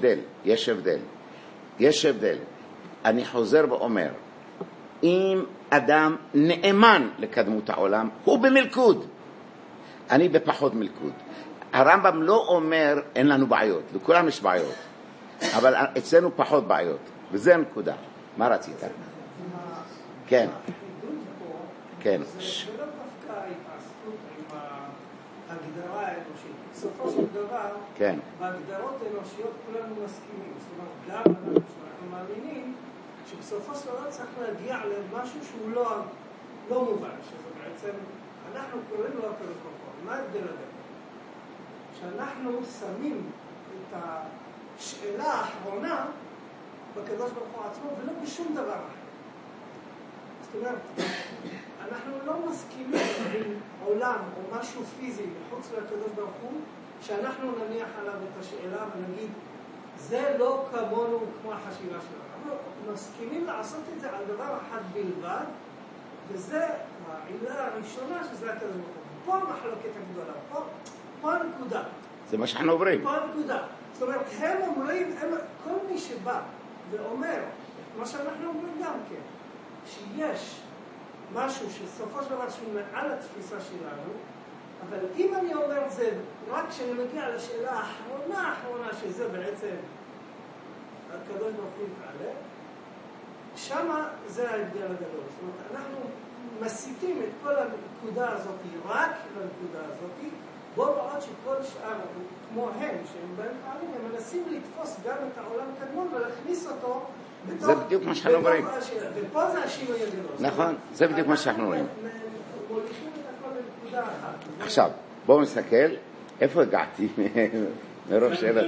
יש הבדל. אני חוזר ואומר, אם אדם נאמן לקדמות העולם, הוא במלכוד. אני בפחות מלכוד. הרמב"ם לא אומר אין לנו בעיות, לכולם יש בעיות. אבל אצלנו פחות בעיות, וזה הנקודה. מה רצית? כן. כן. זה לא דווקא התעסקות עם ההגדרה האנושית. בסופו של דבר, בהגדרות האנושיות כולנו מסכימים. זאת אומרת, גם אנחנו מאמינים שבסופו של דבר צריך להגיע למשהו שהוא לא מובן, שזה בעצם, אנחנו קוראים לו הקדוש ברוך הוא. מה ההבדל הגדול? שאנחנו שמים את השאלה האחרונה בקדוש ברוך הוא עצמו ולא בשום דבר אחר. זאת אומרת, אנחנו לא מסכימים עם עולם או משהו פיזי מחוץ לקדוש ברוך הוא, שאנחנו נניח עליו את השאלה ונגיד, זה לא כמונו כמו החשיבה שלנו. אנחנו מסכימים לעשות את זה על דבר אחד בלבד, וזה העילה הראשונה שזה הקדוש ברוך הוא. פה המחלוקת הגדולה, פה הנקודה. זה מה שאנחנו עוברים. פה הנקודה. זאת אומרת, הם אומרים, כל מי שבא ואומר, מה שאנחנו אומרים גם כן, שיש משהו שסופו של דבר שהוא מעל התפיסה שלנו, אבל אם אני אומר זה רק כשאני מגיע לשאלה האחרונה שזה בעצם הקדוש ברוך הוא יתעלה, שמה זה ההבדל הגדול. זאת אומרת, אנחנו מסיתים את כל הנקודה הזאת רק לנקודה הזאת, בו בעוד שכל שאר, כמו הם, שהם בהם פעמים, הם מנסים לתפוס גם את העולם קדמון ולהכניס אותו בתוך... זה בדיוק מה שאנחנו אומרים. ופה זה השינוי הגדול. נכון, זה בדיוק מה שאנחנו אומרים. מוליכים את הכל לנקודה אחת. עכשיו, בואו נסתכל, איפה הגעתי מרוב שאלה?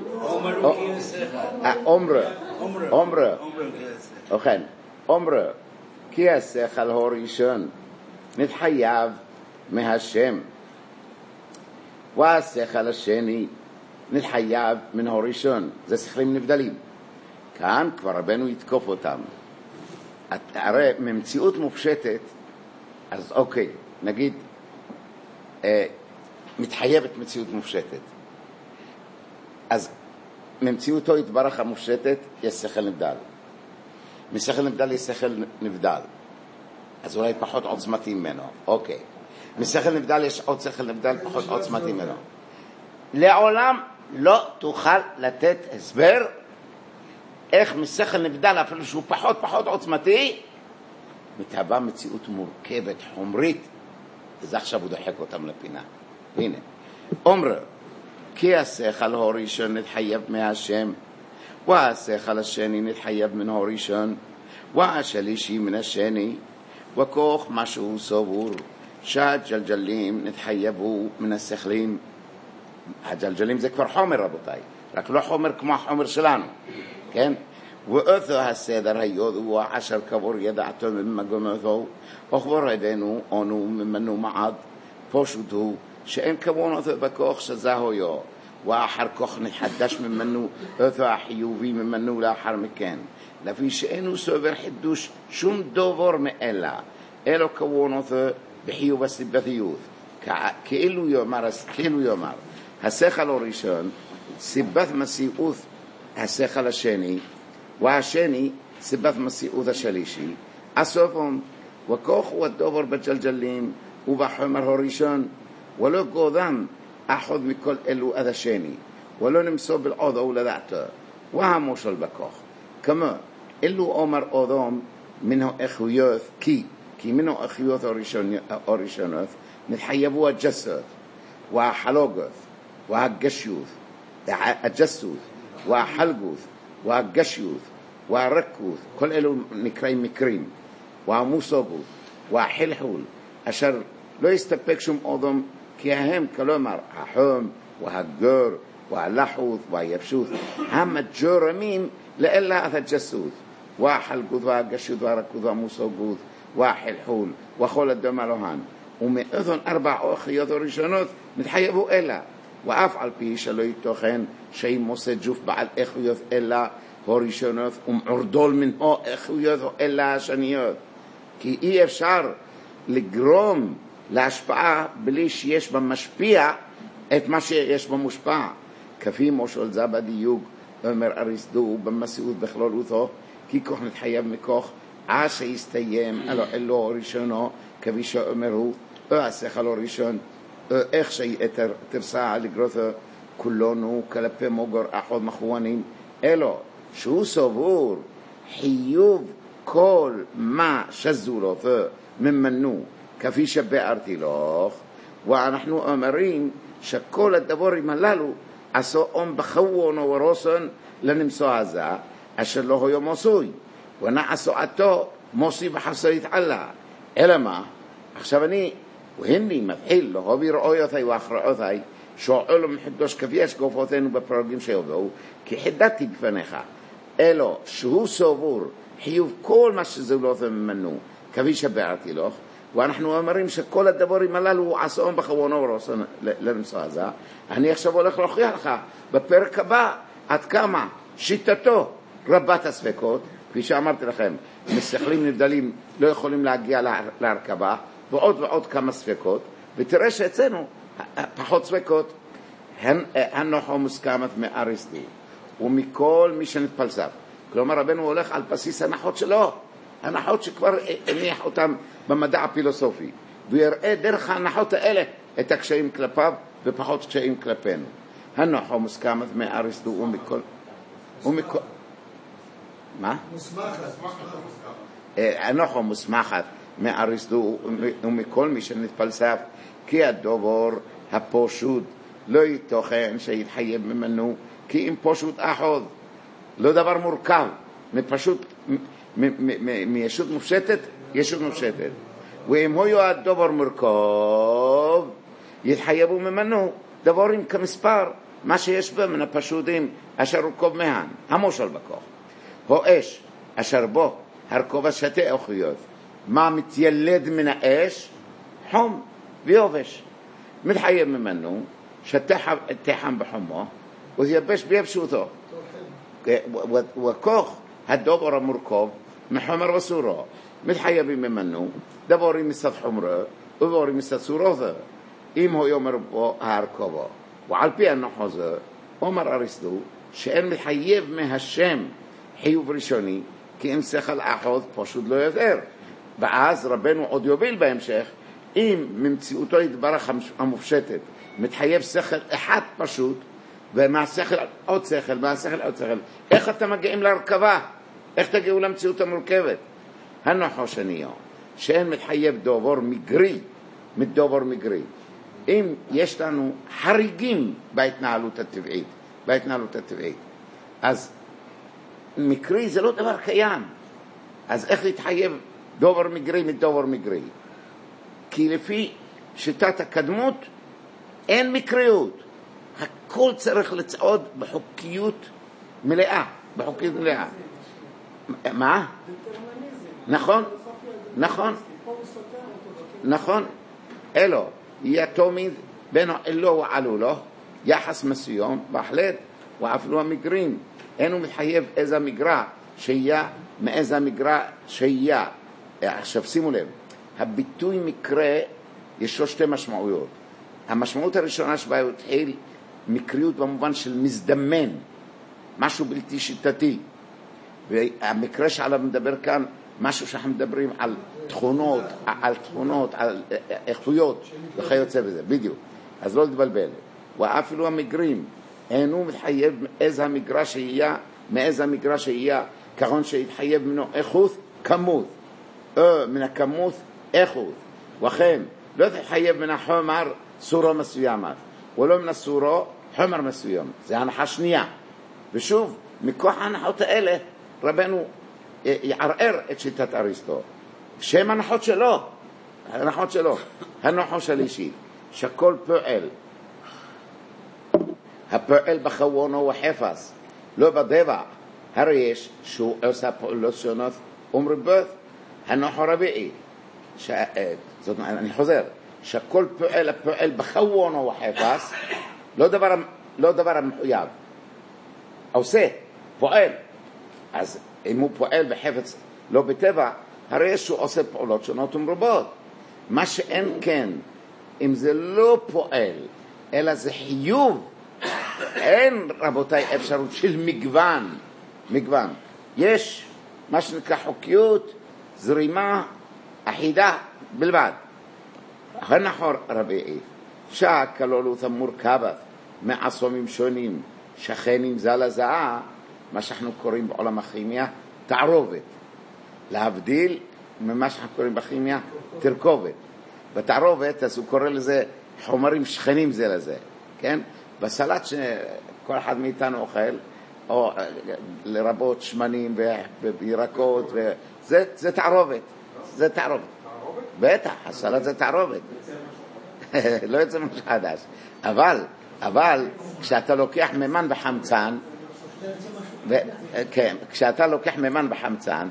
עומרה. אוכן, עומרה, כי השכל הראשון מתחייב מהשם, והשכל השני מתחייב מן הראשון. זה שכלים נבדלים. כאן כבר רבנו יתקוף אותם. הרי ממציאות מופשטת, אז אוקיי, נגיד, מתחייבת מציאות מופשטת. אז ממציאותו יתברך המופשטת, יש שכל נבדל. משכל נבדל יש שכל נבדל. אז אולי פחות עוצמתי ממנו. אוקיי. משכל נבדל יש עוד שכל נבדל, פחות עוצמתי ממנו. לעולם לא תוכל לתת הסבר איך משכל נבדל, אפילו שהוא פחות עוצמתי, מתהווה מציאות מורכבת, חומרית, וזה עכשיו הוא דוחק אותם לפינה. הנה, אומר, כי השכל הראשון נתחייב מהשם, והשכל השני נתחייב מן הראשון, והשלישי מן השני, וכוח משהו סבור, שהג'לג'לים נתחייבו מן השכלים. הג'לג'לים זה כבר חומר, רבותיי, רק לא חומר כמו החומר שלנו, כן? ואותו הסדר הידוע אשר קבור ידעתו ממגונתו, וכבר ידענו אנו ממנו מעד, פשוט הוא שאין כוונתו בכוח שזהו, ואחר כך נחדש ממנו אותו החיובי ממנו לאחר מכן, לפי שאינו סובר חידוש שום דבר מאלה, אלו כוונתו בחיוב הסיבתיות, כאילו יאמר השכל הראשון סיבת מציאות השכל השני, והשני סיבת מציאות השלישי. הסופם וכוח הוא הדבר בג'לג'לים ובחומר הראשון, ולא גודם אחד מכל אלו עד השני, ולא נמסור בלעודו לדעתו, והמושל בכוח. כמו אלו אומר אדם מנו איכויות, כי מנו איכויות הראשונות נתחייבו הג'סות והחלוגות והגשיות, הג'סות והחלגות והגשיות והרקות, כל אלו נקראים מקרים, והמושגות והחלחול, אשר לא יסתפק שום אדם כי הם, כלומר החום והגור והלחות והיבשות, המג'ורמים לאלה את הג'סות והחלגות והגשיות והרקות והמושגות והחלחול וכל הדומה להן, ומאותן 4 האיכויות הראשונות מתחייבו אלה, ואף על פי שלא יתוכן שהיא מוסד ג'וף בעל איכויות אלה הראשונות ומעורדול מן האיכויות אלה השניות, כי אי אפשר לגרום להשפעה בלי שיש במשפיע את מה שיש במושפע, כפי מושל זה בדיוק אומר אריסטו במציאות בכללותו, כי כוח נתחייב מכוח עד שיסתיים אלו הראשונו, כפי שאומרו או השכל הראשון, או איך שתרסע לגרותו כולנו כלפי מוגר אחד מכוונים, אלו שהוא סבור חיוב כל מה שזולותו ממנו, כפי שבארתי לך, ואנחנו אומרים שכל הדברים הללו עשו בחוון ורוסון לנמצוא הזה, אשר לא היה מסוי, ונעשועתו מוסי בחסו יתעלה. אלא מה? עכשיו אני, והני מתחיל להובי ראויותי ואחראותי, שואלו מחדוש כביש גופותינו בפרוגים שיובאו, כי חידתי בפניך, אלו שהוא סובור חיוב כל מה שזולו וממנו, כפי שבארתי לך, ואנחנו אומרים שכל הדברים הללו הוא עשאון בחוונו ורוסון לנושא הזה. אני עכשיו הולך להוכיח לך בפרק הבא עד כמה שיטתו רבת הספקות, כפי שאמרתי לכם, משכלים נבדלים לא יכולים להגיע להרכבה, ועוד ועוד כמה ספקות, ותראה שאצלנו פחות ספקות, הנוחו מוסכמת מאריסטי, ומכל מי שנתפלסף. כלומר, רבנו הולך על בסיס הנחות שלו, הנחות שכבר הניח אותם במדע הפילוסופי, ויראה דרך ההנחות האלה את הקשיים כלפיו ופחות קשיים כלפינו. הנוחו מוסכמת מאריסטו ומכל מה? הנוחו מוסמכת מאריסטו ומכל מי שנתפלסף, כי הדובר הפשוט לא יתוכן שיתחייב ממנו, כי אם פשוט אחוז, לא דבר מורכב, מישות מופשטת, ישות מופשטת. ואם הוא הדובר מורכב, יתחייבו ממנו דבורים כמספר, מה שיש בו מן הפשוטים אשר רוקוב מהן, המושל בכוח. הוא אש, אשר בו הרכובה שתי איכויות. מה מתיילד מן האש? חום ויובש. מתחייב ממנו שתחם בחומו, ויבש ביבשותו. וכוח הדובר המורכב מחומר וסורו. מתחייבים ממנו דבורים מסד חומרו ודבורים מסד סורו זה. אם הוא יאמר בו ההרכובו. ועל פי הנוחו זה, אומר אריסטו, שאין מחייב מהשם חיוב ראשוני, כי אם שכל אחוז פשוט לא יותר. ואז רבנו עוד יוביל בהמשך, אם ממציאותו יתברך המופשטת, מתחייב שכל אחד פשוט, ומהשכל עוד שכל, מהשכל עוד שכל. איך אתם מגיעים להרכבה? איך תגיעו למציאות המורכבת? הנוחו שניו, שאין מתחייב דובר מגרי, מדובר מגרי. אם יש לנו חריגים בהתנהלות הטבעית, אז מקרי זה לא דבר קיים. אז איך להתחייב דובר מגרי מדובר מגרי? כי לפי שיטת הקדמות אין מקריות. הכל צריך לצעוד בחוקיות מלאה, מה? נכון. אלו, יהיה תמיד בין אלו ועלו לו, יחס מסוים, בהחלט, ואפילו המגרים. אינו מתחייב איזה מגרע שיהיה מאיזה מגרע שיהיה. עכשיו שימו לב, הביטוי מקרה יש לו שתי משמעויות. המשמעות הראשונה שבה הוא התחיל מקריות במובן של מזדמן, משהו בלתי שיטתי. והמקרה שעליו מדבר כאן, משהו שאנחנו מדברים על תכונות, על איכויות וכיוצא בזה, בדיוק. אז לא להתבלבל. ואפילו המגרים, אינו מתחייב מאיזה מגרע שיהיה, כגון שיתחייב ממנו איכות, כמות. מן הכמות, איכות. וכן, לא תחייב מן החומר סורו מסוימת, ולא מן הסורו חומר מסוים. זה הנחה שנייה. ושוב, מכוח ההנחות האלה, רבנו יערער את שיטת אריסטו. שהם הנחות שלו. הנחה שלישית, שכל הפועל בחוונו וחפש, לא בדבע, הרי יש שהוא עושה פעולות שונות ומרבות. הנחה רביעי, זאת אומרת, אני חוזר, שכל הפועל בחוונו וחפש, לא דבר המחויב, עושה, פועל. אז אם הוא פועל בחפץ לא בטבע, הרי יש שהוא עושה פעולות שונות ומרבות. מה שאין כן, אם זה לא פועל, אלא זה חיוב, אין רבותיי אפשרות של מגוון. יש מה שנקרא חוקיות, זרימה, אחידה בלבד. הנחור רביעי, שהכללות המורכבת מעצומים שונים, שכנים זה לזה, מה שאנחנו קוראים בעולם הכימיה, תערובת. להבדיל ממה שאנחנו קוראים בכימיה, תרכובת. בתערובת, אז הוא קורא לזה חומרים שכנים זה לזה, כן? בסלט שכל אחד מאיתנו אוכל, או לרבות שמנים וירקות, זה תערובת. זה תערובת. בטח, הסלט זה תערובת. לא יוצא משהו חדש. אבל כשאתה לוקח מימן וחמצן, כן, כשאתה לוקח מימן וחמצן,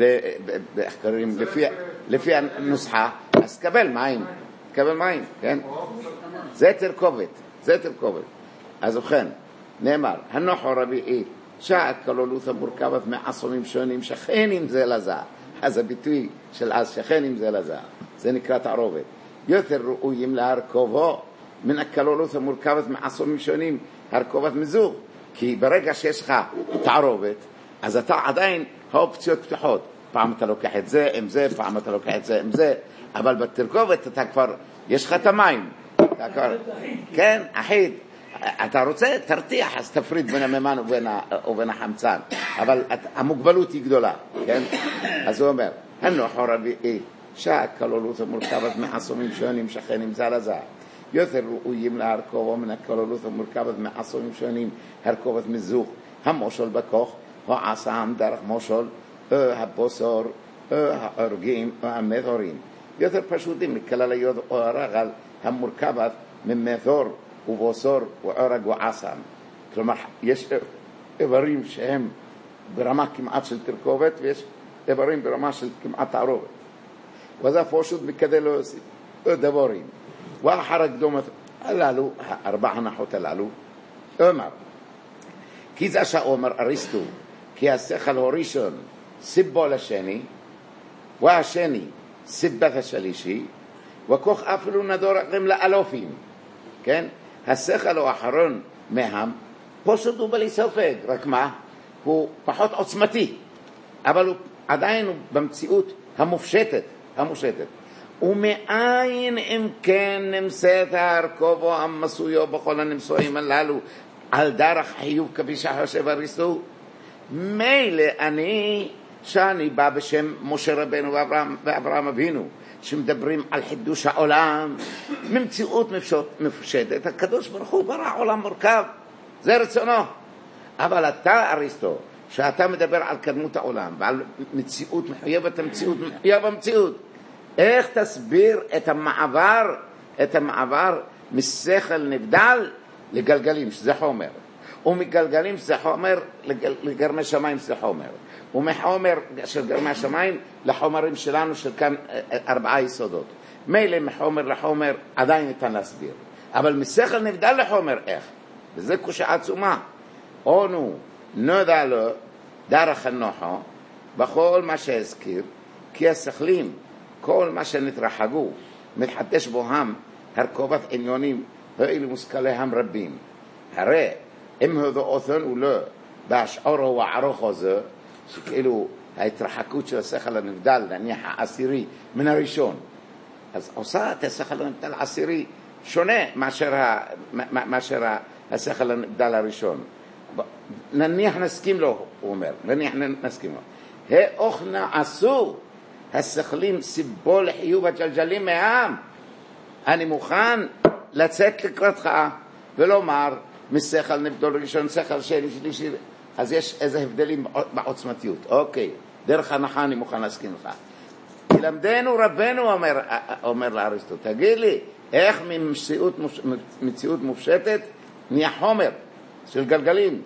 לפי הנוסחה, אז קבל מים, כן? זה תרכובת. אז ובכן, נאמר, הנוחו רביעי, שהכללות המורכבת מעשומים שונים שכנים זה לזה. אז הביטוי של אז שכנים זה לזה, זה נקרא תערובת. יותר ראויים להרכובו מן הכללות המורכבת מעשומים שונים, הרכובת מזוג. כי ברגע שיש לך תערובת, אז אתה עדיין האופציות פתוחות. פעם אתה לוקח את זה עם זה, פעם אתה לוקח את זה עם זה, אבל בתרכובת אתה כבר, יש לך את המים. כן, אחיד. אתה רוצה, תרתיח, אז תפריד בין המימן ובין החמצן. אבל המוגבלות היא גדולה, כן? אז הוא אומר, הנוחו רביעי, שהכללות המורכבת מעשומים שונים שכנים זה לזה. יותר ראויים להרכובו מן הכללות המורכבת מעשומים שונים, הרכובת מזוך, המושל בכוך, או עשם דרך מושל, הבוסור, האורגים, או המתורים. יותר פשוטים מכלליות או הרגל המורכבת ממתור ובוסור ואורג ועשם. כלומר, יש איברים שהם ברמה כמעט של תרכובת, ויש איברים ברמה של כמעט תערובת. וזה פשוט מכדי לא יוסיף דבורים. ואחר הקדומת הללו, ארבע הנחות הללו, אומר, כי זה שאומר אריסטו, כי השכל הוא ראשון סיבו לשני, והשני סיבת השלישי, וכך אפילו נדור לכם לאלופים, כן? השכל הוא האחרון מהם, פשוט הוא בלי ספק, רק מה? הוא פחות עוצמתי, אבל הוא עדיין במציאות המופשטת. ומאין אם כן נמצאת ההרכובו המסויו בכל הנמצואים הללו על דרך חיוב כפי שחושב אריסטו. מילא שאני בא בשם משה רבנו ואברהם אבינו שמדברים על חידוש העולם ממציאות מפושטת. הקדוש ברוך הוא ברא עולם מורכב, זה רצונו. אבל אתה אריסטו, שאתה מדבר על קדמות העולם ועל מציאות מחויבת המציאות, איך תסביר את המעבר משכל נבדל לגלגלים, שזה חומר, ומגלגלים שזה חומר לגרמי שמיים שזה חומר, ומחומר של גרמי השמיים לחומרים שלנו של כאן 4 יסודות. מילא מחומר לחומר עדיין ניתן להסביר, אבל משכל נבדל לחומר איך? וזה קושי עצומה. אונו נודע לו דרך הנוחו בכל מה שהזכיר, כי השכלים כל מה שנתרחגו מתחדש בוהם הרכובת עניונים ואילו מושכליהם רבים. הרי אם הודעותן הוא לא בהשעורו וערוכו זה, שכאילו ההתרחקות של השכל הנבדל נניח העשירי מן הראשון, אז עושה את השכל הנבדל העשירי שונה מאשר השכל הנבדל הראשון. נניח נסכים לו, הוא אומר, נניח נסכים לו, האוך נעשו השכלים סיבו לחיוב הג'לג'לים מהם. אני מוכן לצאת לקראתך ולומר משכל נבדל ראשון, שכל שני, שלישי, אז יש איזה הבדלים בעוצמתיות. אוקיי, דרך הנחה אני מוכן להסכים לך. תלמדנו רבנו, אומר לאריסטו, תגיד לי, איך ממציאות מופשטת נהיה חומר של גלגלים?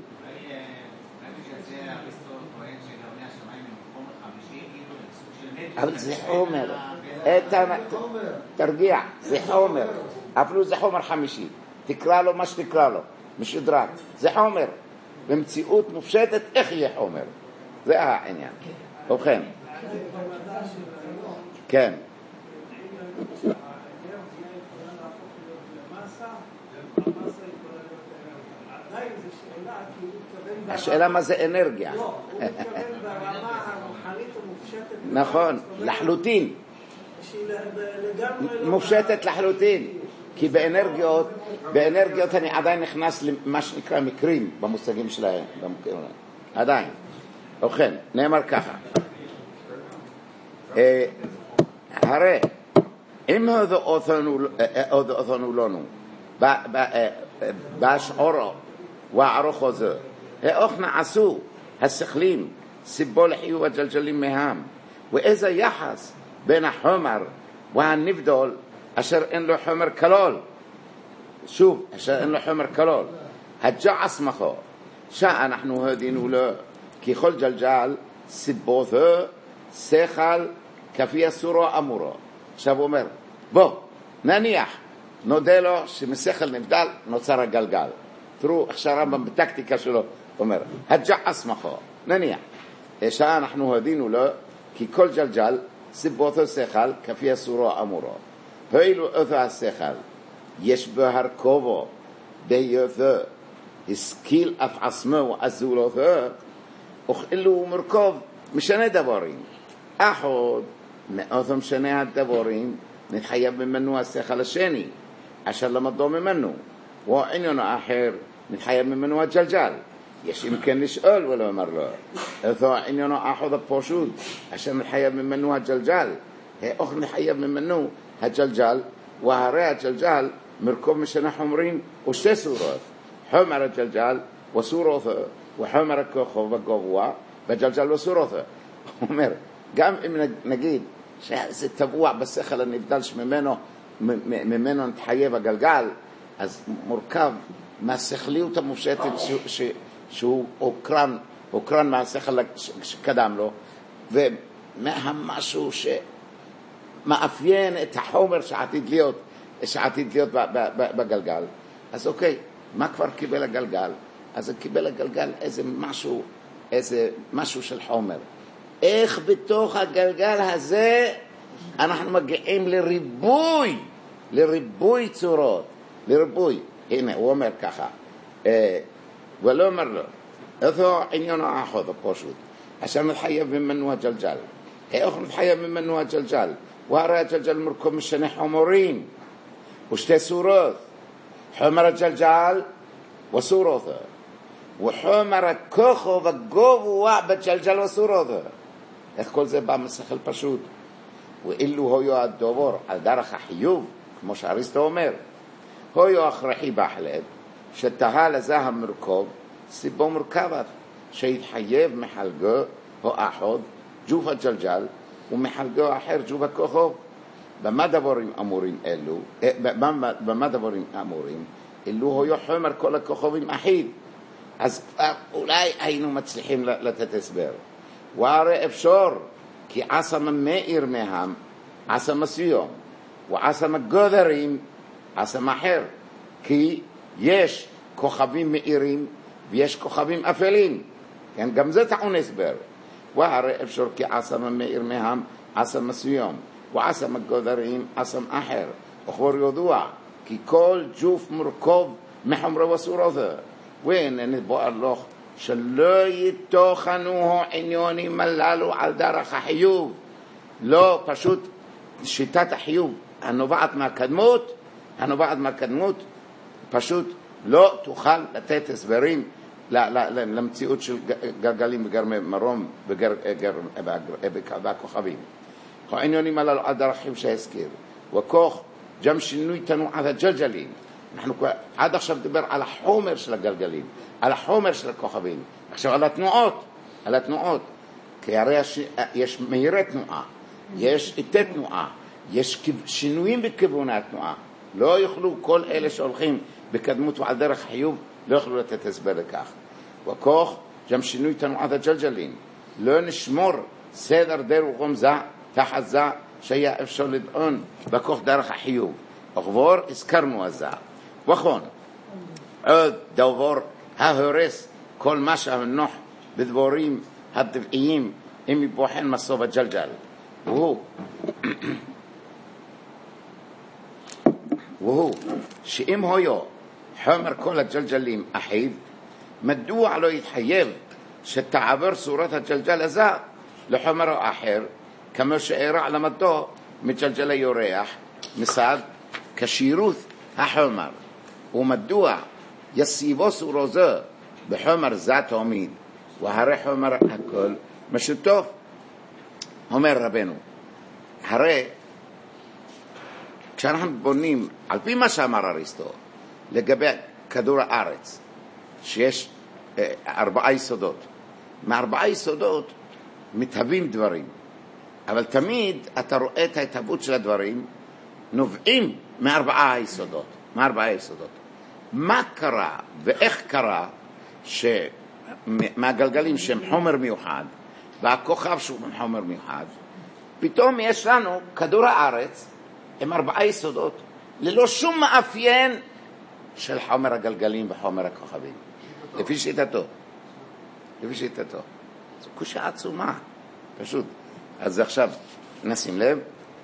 אבל זה חומר, תרגיע, זה חומר, אפילו זה חומר חמישי, תקרא לו מה שתקרא לו, משודרג, זה חומר, במציאות מופשטת איך יהיה חומר, זה העניין. ובכן, כן, השאלה מה זה אנרגיה. לא, הוא מתכוון ברמה הרוחנית המופשטת. נכון, לחלוטין. מופשטת לחלוטין. כי באנרגיות אני עדיין נכנס למה שנקרא מקרים במושגים שלהם. עדיין. ובכן, נאמר ככה. הרי אם הודעותנו לנו בהשעורו וערוכו זה איך נעשו השכלים סיבו לחיוב הג'לג'לים מהם, ואיזה יחס בין החומר והנבדול אשר אין לו חומר כלול. שוב, אשר אין לו חומר כלול. הג'עס מחו, שאנחנו הדינו לו, כי כל ג'לג'ל סיבותו שכל כפי אסורו אמורו. עכשיו הוא אומר, בוא, נניח, נודה לו שמשכל נבדל נוצר הגלגל. תראו, עכשיו הרמב"ם בטקטיקה שלו אומר, הג'עס מחו, נניח, שאנחנו הדינו לו, כי כל ג'לג'ל סיבותו שכל כפי אסורו אמורו. הואילו אותו השכל, יש בו הרכובו, בהיותו, השכיל אף עצמו ועזולותו, וכאילו מורכב משנה דברים. אחד מאותו משנה הדברים מתחייב ממנו השכל השני, אשר למדו ממנו, ועניין האחר מתחייב ממנו הג'לג'ל. יש אם כן לשאול ולא אמר לו, אותו עניין האחד הפשוט, אשר מתחייב ממנו הג'לג'ל, איך מתחייב ממנו הג'לג'ל, והרי הג'לג'ל מרכוב משנה חומרים ושתי סורות, חומר הג'לג'ל וסורותו, וחומר הכוכב הגבוה והג'לג'ל וסורותו. הוא אומר, גם אם נגיד שזה טבוע בשכל הנבדל שממנו נתחייב הגלגל, אז מורכב מהשכליות המופשטת שהוא הוקרן מהשכל שקדם לו, ומהמשהו שמאפיין את החומר שעתיד להיות בגלגל. אז אוקיי, מה כבר קיבל הגלגל? אז הוא קיבל הגלגל איזה משהו של חומר. איך בתוך הגלגל הזה אנחנו מגיעים לריבוי צורות, לריבוי. הנה, הוא אומר ככה, ולא אומר לו, איפה עניין האחד הפשוט, אשר מתחייב ממנו הג'לג'ל. איך מתחייב ממנו הג'לג'ל? והרי הג'לג'ל מורכב משני חומרים ושתי סורות, חומר הג'לג'ל וסורותו, וחומר הכוכב הגבוה בג'לג'ל וסורותו. איך כל זה בא משכל פשוט? ואילו הויו הדובר על דרך החיוב, כמו שאריסטו אומר, הויו הכרחי בהחלט, שתהה לזה המרכוב סיבו מורכבת, שהתחייב מחלגו או אחד ג'וף הג'לג'ל ומחלגו אחר ג'וף הכוכב. במה דברים אמורים אלו? במה דברים אמורים? אלו הויו חומר כל הכוכבים אחיד. אז אולי היינו מצליחים לתת הסבר. והרי אפשר, כי עשם מאיר מהם, עשם מסוים, ועשם גודרים, עשם אחר. כי יש כוכבים מאירים, ויש כוכבים אפלים. כן, גם זה טעון הסבר. והרי אפשר, כי עשם מאיר מהם, עשם מסוים, ועשם גודרים, עשם אחר. וכבר ידוע, כי כל ג'וף מורכב מחומרו וסורותו. ואין נתבואר לך, שלא יתוכנו העניונים הללו על דרך החיוב. לא, פשוט שיטת החיוב הנובעת מהקדמות, פשוט לא תוכל לתת הסברים למציאות של גלגלים וגרמי מרום והכוכבים. העניונים הללו על דרך החיוב שהזכיר. וכוך גם שינוי תנועת הג'לג'לים. אנחנו עד עכשיו מדבר על החומר של הגלגלים, על החומר של הכוכבים. עכשיו על התנועות. כי הרי יש מהירי תנועה, יש איטי תנועה, יש שינויים בכיוון התנועה. לא יוכלו כל אלה שהולכים בקדמות ועל דרך חיוב, לא יוכלו לתת הסבר לכך. וכוך גם שינוי תנועת הג'לגלים. לא נשמור סדר דרך זה תחת זה שהיה אפשר לדעון בכוח דרך החיוב. וכבר הזכרנו על זה. וכון, עוד דבר ההורס כל מה שהנוח בדבורים הטבעיים אם יבוחן מסוב הג'לג'ל. והוא שאם היו חומר כל הג'לג'לים אחיד, מדוע לא יתחייב שתעבור סורת הג'לג'ל הזה לחומר האחר, כמו שאירע למדו מג'לג'ל היורח מסד כשירות החומר. ומדוע יסיבו סורו זו בחומר זה תמיד, והרי חומר הכל משותף. אומר רבנו, הרי כשאנחנו בונים על פי מה שאמר אריסטו לגבי כדור הארץ, שיש 4 יסודות. מ4 יסודות מתהווים דברים. אבל תמיד אתה רואה את ההתהוות של הדברים נובעים מ4 יסודות. מה קרה ואיך קרה מהגלגלים שהם חומר מיוחד והכוכב שהוא חומר מיוחד, פתאום יש לנו כדור הארץ עם 4 יסודות ללא שום מאפיין של חומר הגלגלים וחומר הכוכבים. לפי שיטתו. זו קושיה עצומה, פשוט. אז עכשיו נשים לב,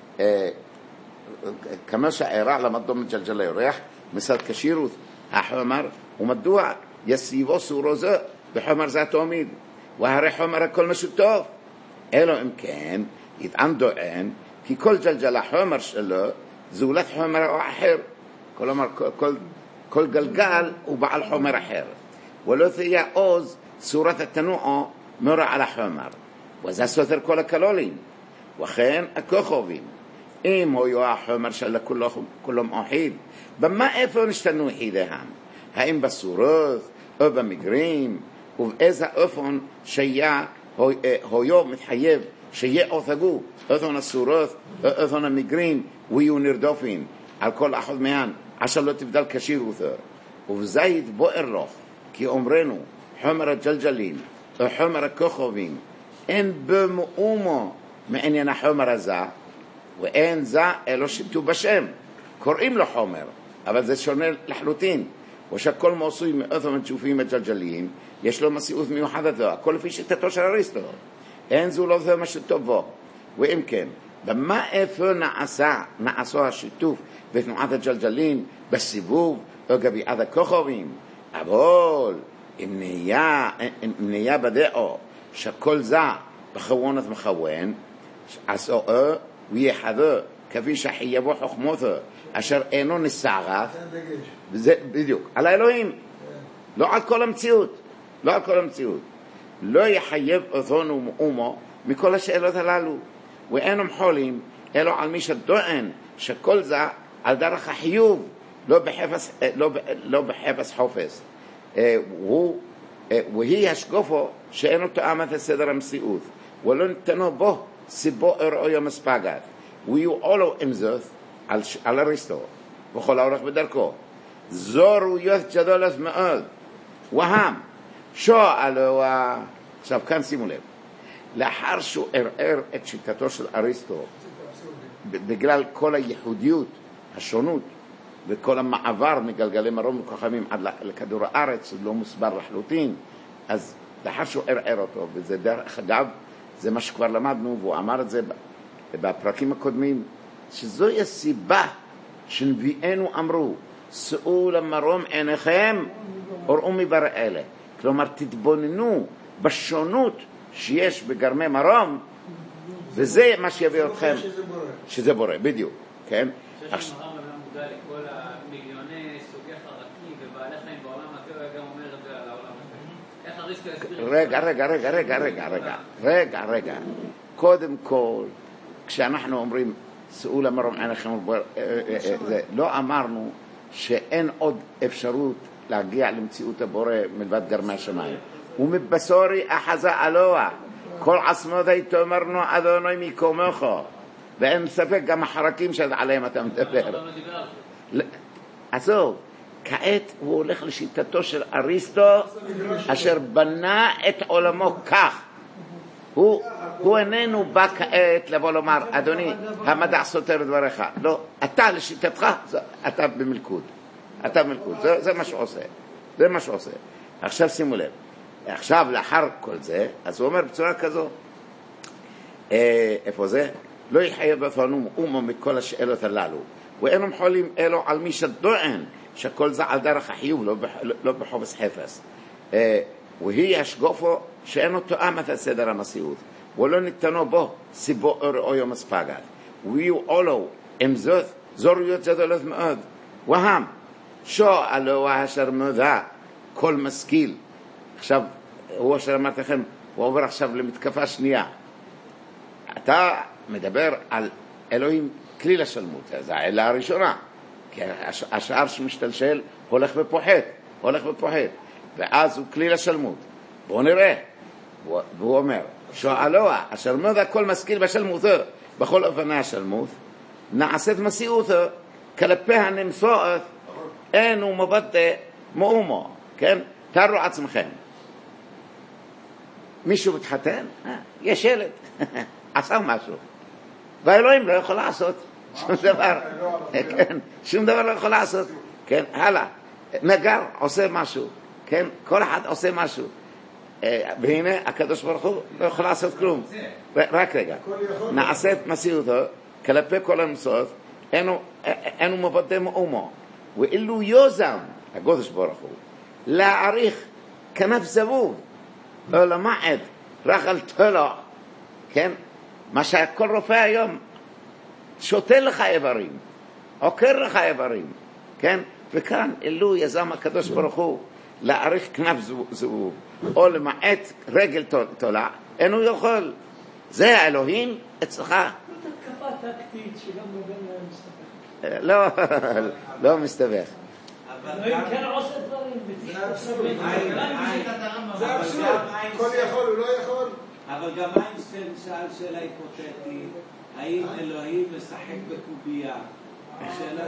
כמה שהעירה למדו מג'לג'ל היורח, מסד כשירות החומר, ומדוע יסיבו סורו זה בחומר זה התעמיד, והרי חומר הכל משותף. אלו אם כן, יטען דוען, כי כל ג'לג'ל החומר שלו זולת חומר או אחר. כלומר, כל גלגל הוא בעל חומר אחר. ולא תהיה עוז צורת התנועו מורה על החומר. וזה סותר כל הכלולים. וכן הכוכבים. אם הוא החומר של כולם אחיד, במה איפה נשתנו יחידיהם? האם בסורות או במגרים? ובאיזה אופן שהיה הויו מתחייב שיהיה אותגו אופן הסורות או אופן המגרים ויהיו נרדופים על כל אחד מהן אשר לא תבדל כשיר אותו. ובזה יתבואר לך כי אומרנו חומר הג'לג'לים או חומר הכוכבים אין במאומו מעניין החומר הזה, ואין זה אלו שיטו בשם. קוראים לו חומר, אבל זה שונה לחלוטין. ושהכל מעשוי מאופן התשופים הג'לג'ליים, יש לו מסיעות מיוחדת לו, הכל לפי שיטתו של אריסטו. אין זו לא זה מה שטובו. ואם כן, במה איפה נעשו השיתוף בתנועת הג'לג'לים, בסיבוב או גביעת הכוכבים? אבל אם נהיה בדעו שכל זה בכוונת מכוון, עשו ויחדו כפי שחייבו חוכמותו אשר אינו נסערת, וזה בדיוק על האלוהים, לא על כל המציאות, לא יחייב אותנו מאומו מכל השאלות הללו, ואינו מחולים אלו על מי שטוען שכל זה על דרך החיוב, לא בחפש חופש. והיא השקופו שאינו תואם את הסדר המציאות, ולא נתנו בו סיבו ראויה מספגת, ויהיו עולו עם זאת על אריסטו וכל האורך בדרכו. זוריות גדולות מאוד, והם שואלו, עכשיו כאן שימו לב, לאחר שהוא ערער את שיטתו של אריסטו בגלל כל הייחודיות, השונות וכל המעבר מגלגלי מרום וכוכבים עד לכדור הארץ לא מוסבר לחלוטין, אז לאחר שהוא ערער אותו, וזה דרך אגב זה מה שכבר למדנו, והוא אמר את זה בפרקים הקודמים, שזוהי הסיבה שנביאנו אמרו שאו למרום עיניכם וראו מבראלה. כלומר תתבוננו בשונות שיש בגרמי מרום, וזה מה שיביא אתכם שזה בורא, בדיוק, כן? מודע לכל המיליוני סוגי חרקים ובעלי חיים בעולם הטבע, גם אומר את זה על העולם הזה. איך אריסטו יסביר? רגע. קודם כל, כשאנחנו אומרים שאו למרום עיניכם, לא אמרנו שאין עוד אפשרות להגיע למציאות הבורא מלבד גרמי השמיים. ומבשורי אחזה אלוה, כל עצמותי תאמרנו אדוני מקומך. ואין ספק גם החרקים שעליהם אתה מדבר. עזוב, כעת הוא הולך לשיטתו של אריסטו אשר בנה את עולמו כך. הוא איננו בא כעת לבוא לומר אדוני המדע סותר דבריך. לא, אתה לשיטתך אתה במלכות, זה מה שהוא עושה. עכשיו שימו לב, עכשיו לאחר כל זה אז הוא אומר בצורה כזו, איפה זה? לא יחייב אותנו מאומו מכל השאלות הללו, ואינו מחולים אלו על מי שטוען שכל זה על דרך החיוב, לא בחופש חפש. והיא השקופו שאינו תואם את הסדר המציאות, ולא ניתנו בו סיבו ראויה מספגת, ויהיו עולו עם זאת זוריות גדולות מאוד, והם שואלו אשר מודע כל משכיל. עכשיו הוא אשר אמרתי לכם, הוא עובר עכשיו למתקפה שנייה. אתה מדבר על אלוהים כליל השלמות, זה העילה הראשונה, כי השאר שמשתלשל הולך ופוחת. ואז הוא כלי לשלמות. בואו נראה. והוא אומר, שואלו, אשר מודה כל משכיל בשלמותו, בכל אופני השלמות, נעשית מסיעותו, כלפי הנמסועת, אין הוא מבטא מאומו. כן? תארו עצמכם. מישהו מתחתן, יש ילד, עשה משהו. והאלוהים לא יכול לעשות שום דבר. כן, שום דבר לא יכול לעשות. כן, הלאה. נגר עושה משהו. כן, כל אחד עושה משהו. והנה הקדוש ברוך הוא לא יכול לעשות כלום. רק רגע. נעשית מסיעותו כלפי כל הנמסועת, אין הוא מבטא מאומו. ואילו יוזם הקדוש ברוך הוא להעריך כנף זבוב או למעט רחל תולע, כן? מה שהכל רופא היום שותה לך איברים, עוקר לך איברים, כן? וכאן אילו יזם הקדוש ברוך הוא להעריך כנף זבוב או למעט רגל תולע, אין הוא יכול. זה האלוהים אצלך. התקפה טקטית שגם מבין להם מסתבך. לא מסתבך. אלוהים כן עושה דברים. זה אבסורד. כל יכול, הוא לא יכול. אבל גם איינשטיין שאל שאלה היפותטית, האם אלוהים משחק בקובייה? השאלה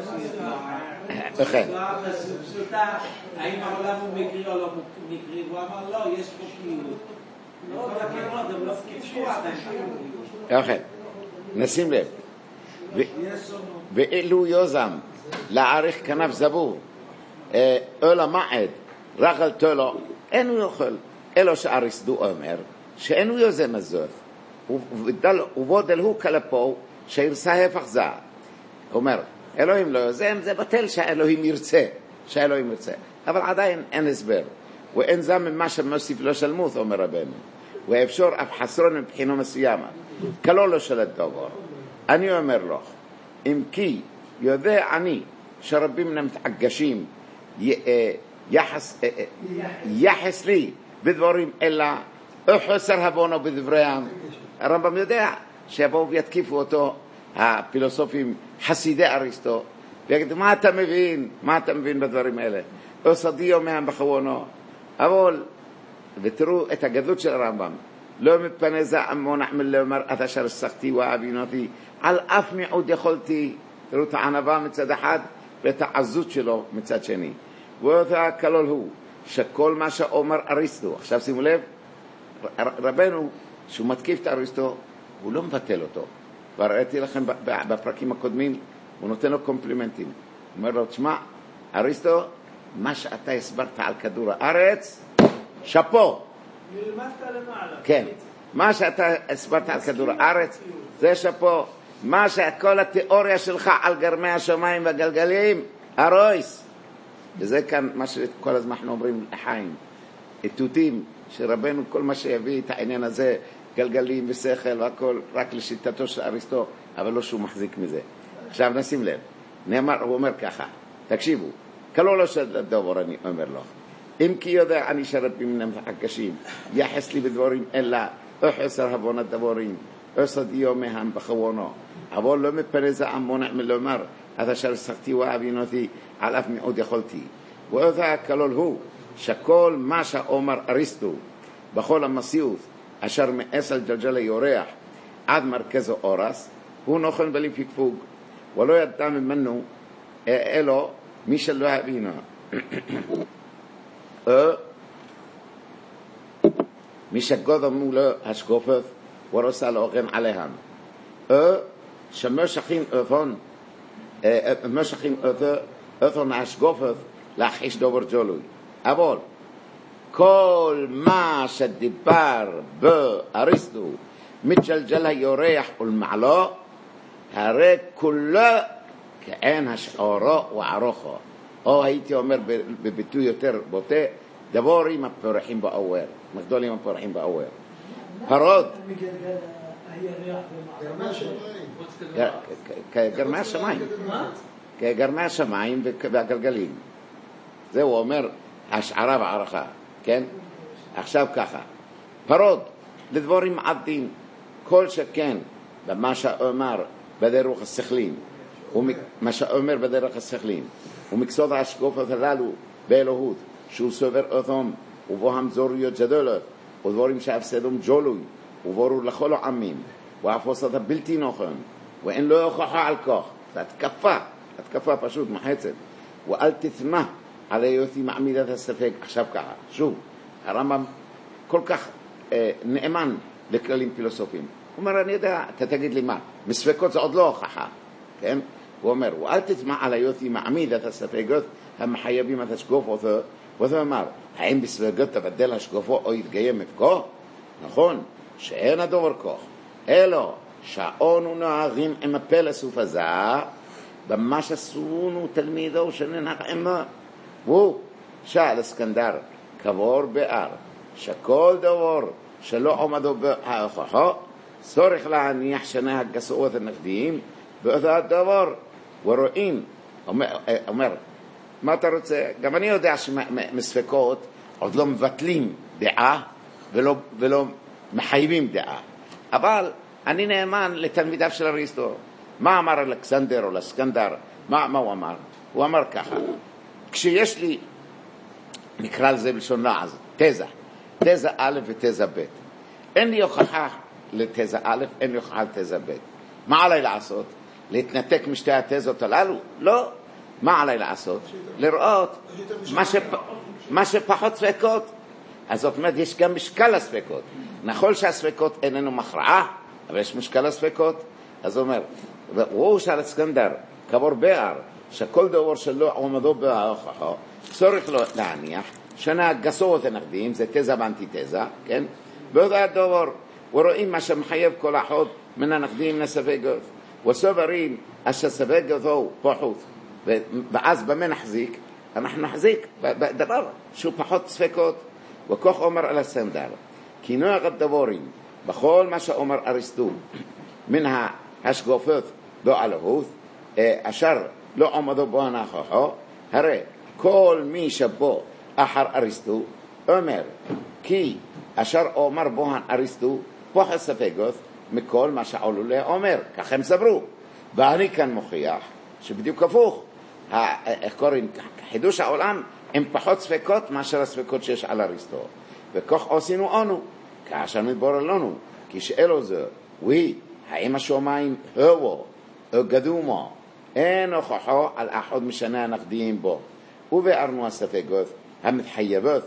שהיא פשוטה, האם העולם הוא מקרי או לא מקרי? הוא אמר לא, יש חוקיות. כל הכבוד, הם לא קיצרו עדיין. נשים לב. ואילו יוזם להעריך כנף זבוב או למעט רחל תולע, אין הוא יכול. אלו שאריסטו אומר שאין הוא יוזם הזאת, ובודל הוא כלפו שירצה הפך זה. אומר, אלוהים לא יוזם, זה בטל שהאלוהים ירצה, אבל עדיין אין הסבר, ואין זה ממה שמוסיף לו שלמות, אומר רבנו, ואפשר אף חסרון מבחינה מסוימת, כלו לו של הדבר. אני אומר לך, אם כי יודע אני שרבים מתעגשים יחס לי בדברים אלא או חוסר הבונו בדבריהם. הרמב"ם יודע שיבואו ויתקיפו אותו הפילוסופים חסידי אריסטו ויגידו, מה אתה מבין בדברים האלה? או סדיו מהם בחוונו. אבל ותראו את הגדלות של הרמב"ם, לא מפני זעם מונח מלומר את אשר שחתי ואבינותי, על אף מיעוד יכולתי. תראו את הענווה מצד אחד ואת העזות שלו מצד שני. ואותה כלול הוא שכל מה שאומר אריסטו, עכשיו שימו לב, רבנו שהוא מתקיף את אריסטו, הוא לא מבטל אותו. כבר ראיתי לכם בפרקים הקודמים, הוא נותן לו קומפלימנטים. הוא אומר לו, תשמע, אריסטו, מה שאתה הסברת על כדור הארץ, שפו. מלמדת למעלה. כן, מה שאתה הסברת על כדור הארץ, זה שפו. מה שכל התיאוריה שלך על גרמי השמיים והגלגלים, הרויס. וזה כאן מה שכל הזמן אנחנו אומרים לחיים. איתותים שרבנו כל מה שיביא את העניין הזה, גלגלים ושכל והכל, רק לשיטתו של אריסטו, אבל לא שהוא מחזיק מזה. עכשיו נשים לב, הוא אומר ככה, תקשיבו, כלו לו של הדבר אני אומר לו, אם כי יודע אני שרבים מן המתעקשים, יחס לי בדברים אלא, או חסר הבון הדברים, או סדיו מהם בחוונו, אבל לא מפני זה מונע מלומר, עד אשר שחתי ואבינותי, על אף מאוד יכולתי. ואותה כלול הוא, שכל מה שאומר אריסטו, בכל המסיעות, אשר מאס על ג'לג'ל היורח, עד מרכז האורס, הוא נוכן בלי פקפוג, ולא ידע ממנו, אלו, מי שלא הבינו. מי שגודמו לו השקופת, ורוסה לאוכן עליהם. שמשכים אותן השקופת, להחיש דובר ג'ולוי. אבל כל מה שדיבר באריסטו מתג'לג'ל היורח ולמעלו, הרי כולו כאין השעורו וערוכו, או הייתי אומר בביטוי יותר בוטה, דבורים הפורחים באוור, מגדולים הפורחים באוור. פרות כגרמי השמיים, כגרמי השמיים והגלגלים. זה הוא אומר השערה וערכה, כן? עכשיו ככה, פרות לדבורים עדים, כל שכן במה שאומר בדרך השכלים, מה שאומר בדרך השכלים, ומקסוד ההשקופות הללו באלוהות, שהוא סובר אותם, ובו המזוריות גדולות, ודבורים שהפסדם ג'ולוי, ובורו לכל העמים, והפוסת הבלתי נוחם, ואין לו הוכחה על כך. זה התקפה פשוט מחצת. ואל תתמה על היותי מעמידת הספק. עכשיו ככה, שוב, הרמב"ם כל כך נאמן לכללים פילוסופיים. הוא אומר, אני יודע, אתה תגיד לי מה, מספקות זה עוד לא הוכחה, כן? הוא אומר, ואל תתמה על היותי מעמידת הספקות המחייבים את השקופות, והוא אומר, האם בספקות תבדל השקופו או יתגיים מפקו? נכון, שאין הדובר כוח, אלו שעונו נוהרים עם הפלס ופזה, במה שעשונו תלמידו שננח עמו. והוא שאל הסקנדר, קבור באר, שכל דבר שלא עומדו בהוכחו, צורך להניח שני הגסויות הנגדיים באותו הדבר. ורואים, אומר, מה אתה רוצה? גם אני יודע שמספקות עוד לא מבטלים דעה ולא מחייבים דעה. אבל אני נאמן לתלמידיו של אריסטו. מה אמר אלכסנדר או לסקנדר? מה הוא אמר? הוא אמר ככה, כשיש לי, נקרא לזה בלשון לעז, תזה א' ותזה ב', אין לי הוכחה לתזה א', אין לי הוכחה לתזה ב'. מה עליי לעשות? להתנתק משתי התזות הללו? לא. מה עליי לעשות? לראות מה שפחות ספקות. אז זאת אומרת, יש גם משקל הספקות. נכון שהספקות איננו מכרעה, אבל יש משקל הספקות. אז הוא אומר, והוא שאל הסקנדר, קבור באר, שכל דבר שלא עומדו בהוכחה, צורך לו להניח, שנה הגסות הנגדיים, זה תזה ואנטיתזה, כן? באותו הדבר, ורואים מה שמחייב כל אחד מן הנגדיים לספקות. וסוברים, הספקות הוא פחות. ואז במה נחזיק? אנחנו נחזיק בדבר שהוא פחות ספקות. וכך אומר על הסקנדר, כי נוהג הדבורים, בכל מה שאומר אריסטו, מן ההשקופות באלוהות, אשר לא עומדו בו הנכחו, הרי כל מי שבו אחר אריסטו, אומר, כי אשר אומר בו אריסטו, פחות ספקות מכל מה שעלו לאומר, כך הם סברו. ואני כאן מוכיח שבדיוק הפוך, איך קוראים, חידוש העולם הם פחות ספקות מאשר הספקות שיש על אריסטו. וכך עשינו אנו, כאשר מתברר לנו, כי שאלו זה, האם השומיים הוא גדומו, אין הוכחו על אחד משני הנגדיים בו. ובארנו הספקות המתחייבות,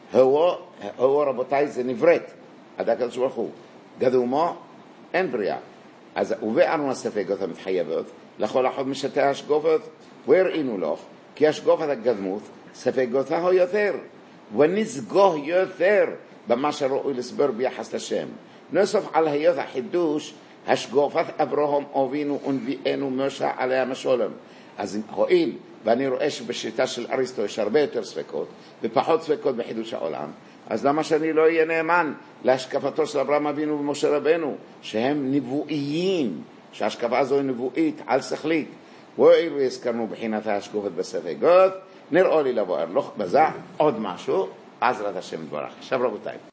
הוא רבותיי זה נבראת, עד הקדוש ברוך הוא. גדומו, אין בריאה. אז ובארנו הספקות המתחייבות, לכל אחד משתי השקופות, והראינו לך, כי השקופת הקדמות, ספקותה הוא יותר, ונסגו יותר, במה שראוי לסבר ביחס לשם. נוסף על היות החידוש, השקופת אברהם אבינו ונביאנו משה עליהם השלום. אז הואיל, ואני רואה שבשיטה של אריסטו יש הרבה יותר ספקות, ופחות ספקות בחידוש העולם, אז למה שאני לא אהיה נאמן להשקפתו של אברהם אבינו ומשה רבנו, שהם נבואיים, שההשקפה הזו היא נבואית, על שכלית. והואיל והזכרנו בחינת ההשקופת בספקות, נראה לי לבוא בזה עוד משהו, עזרת השם דברך. עכשיו רבותיי.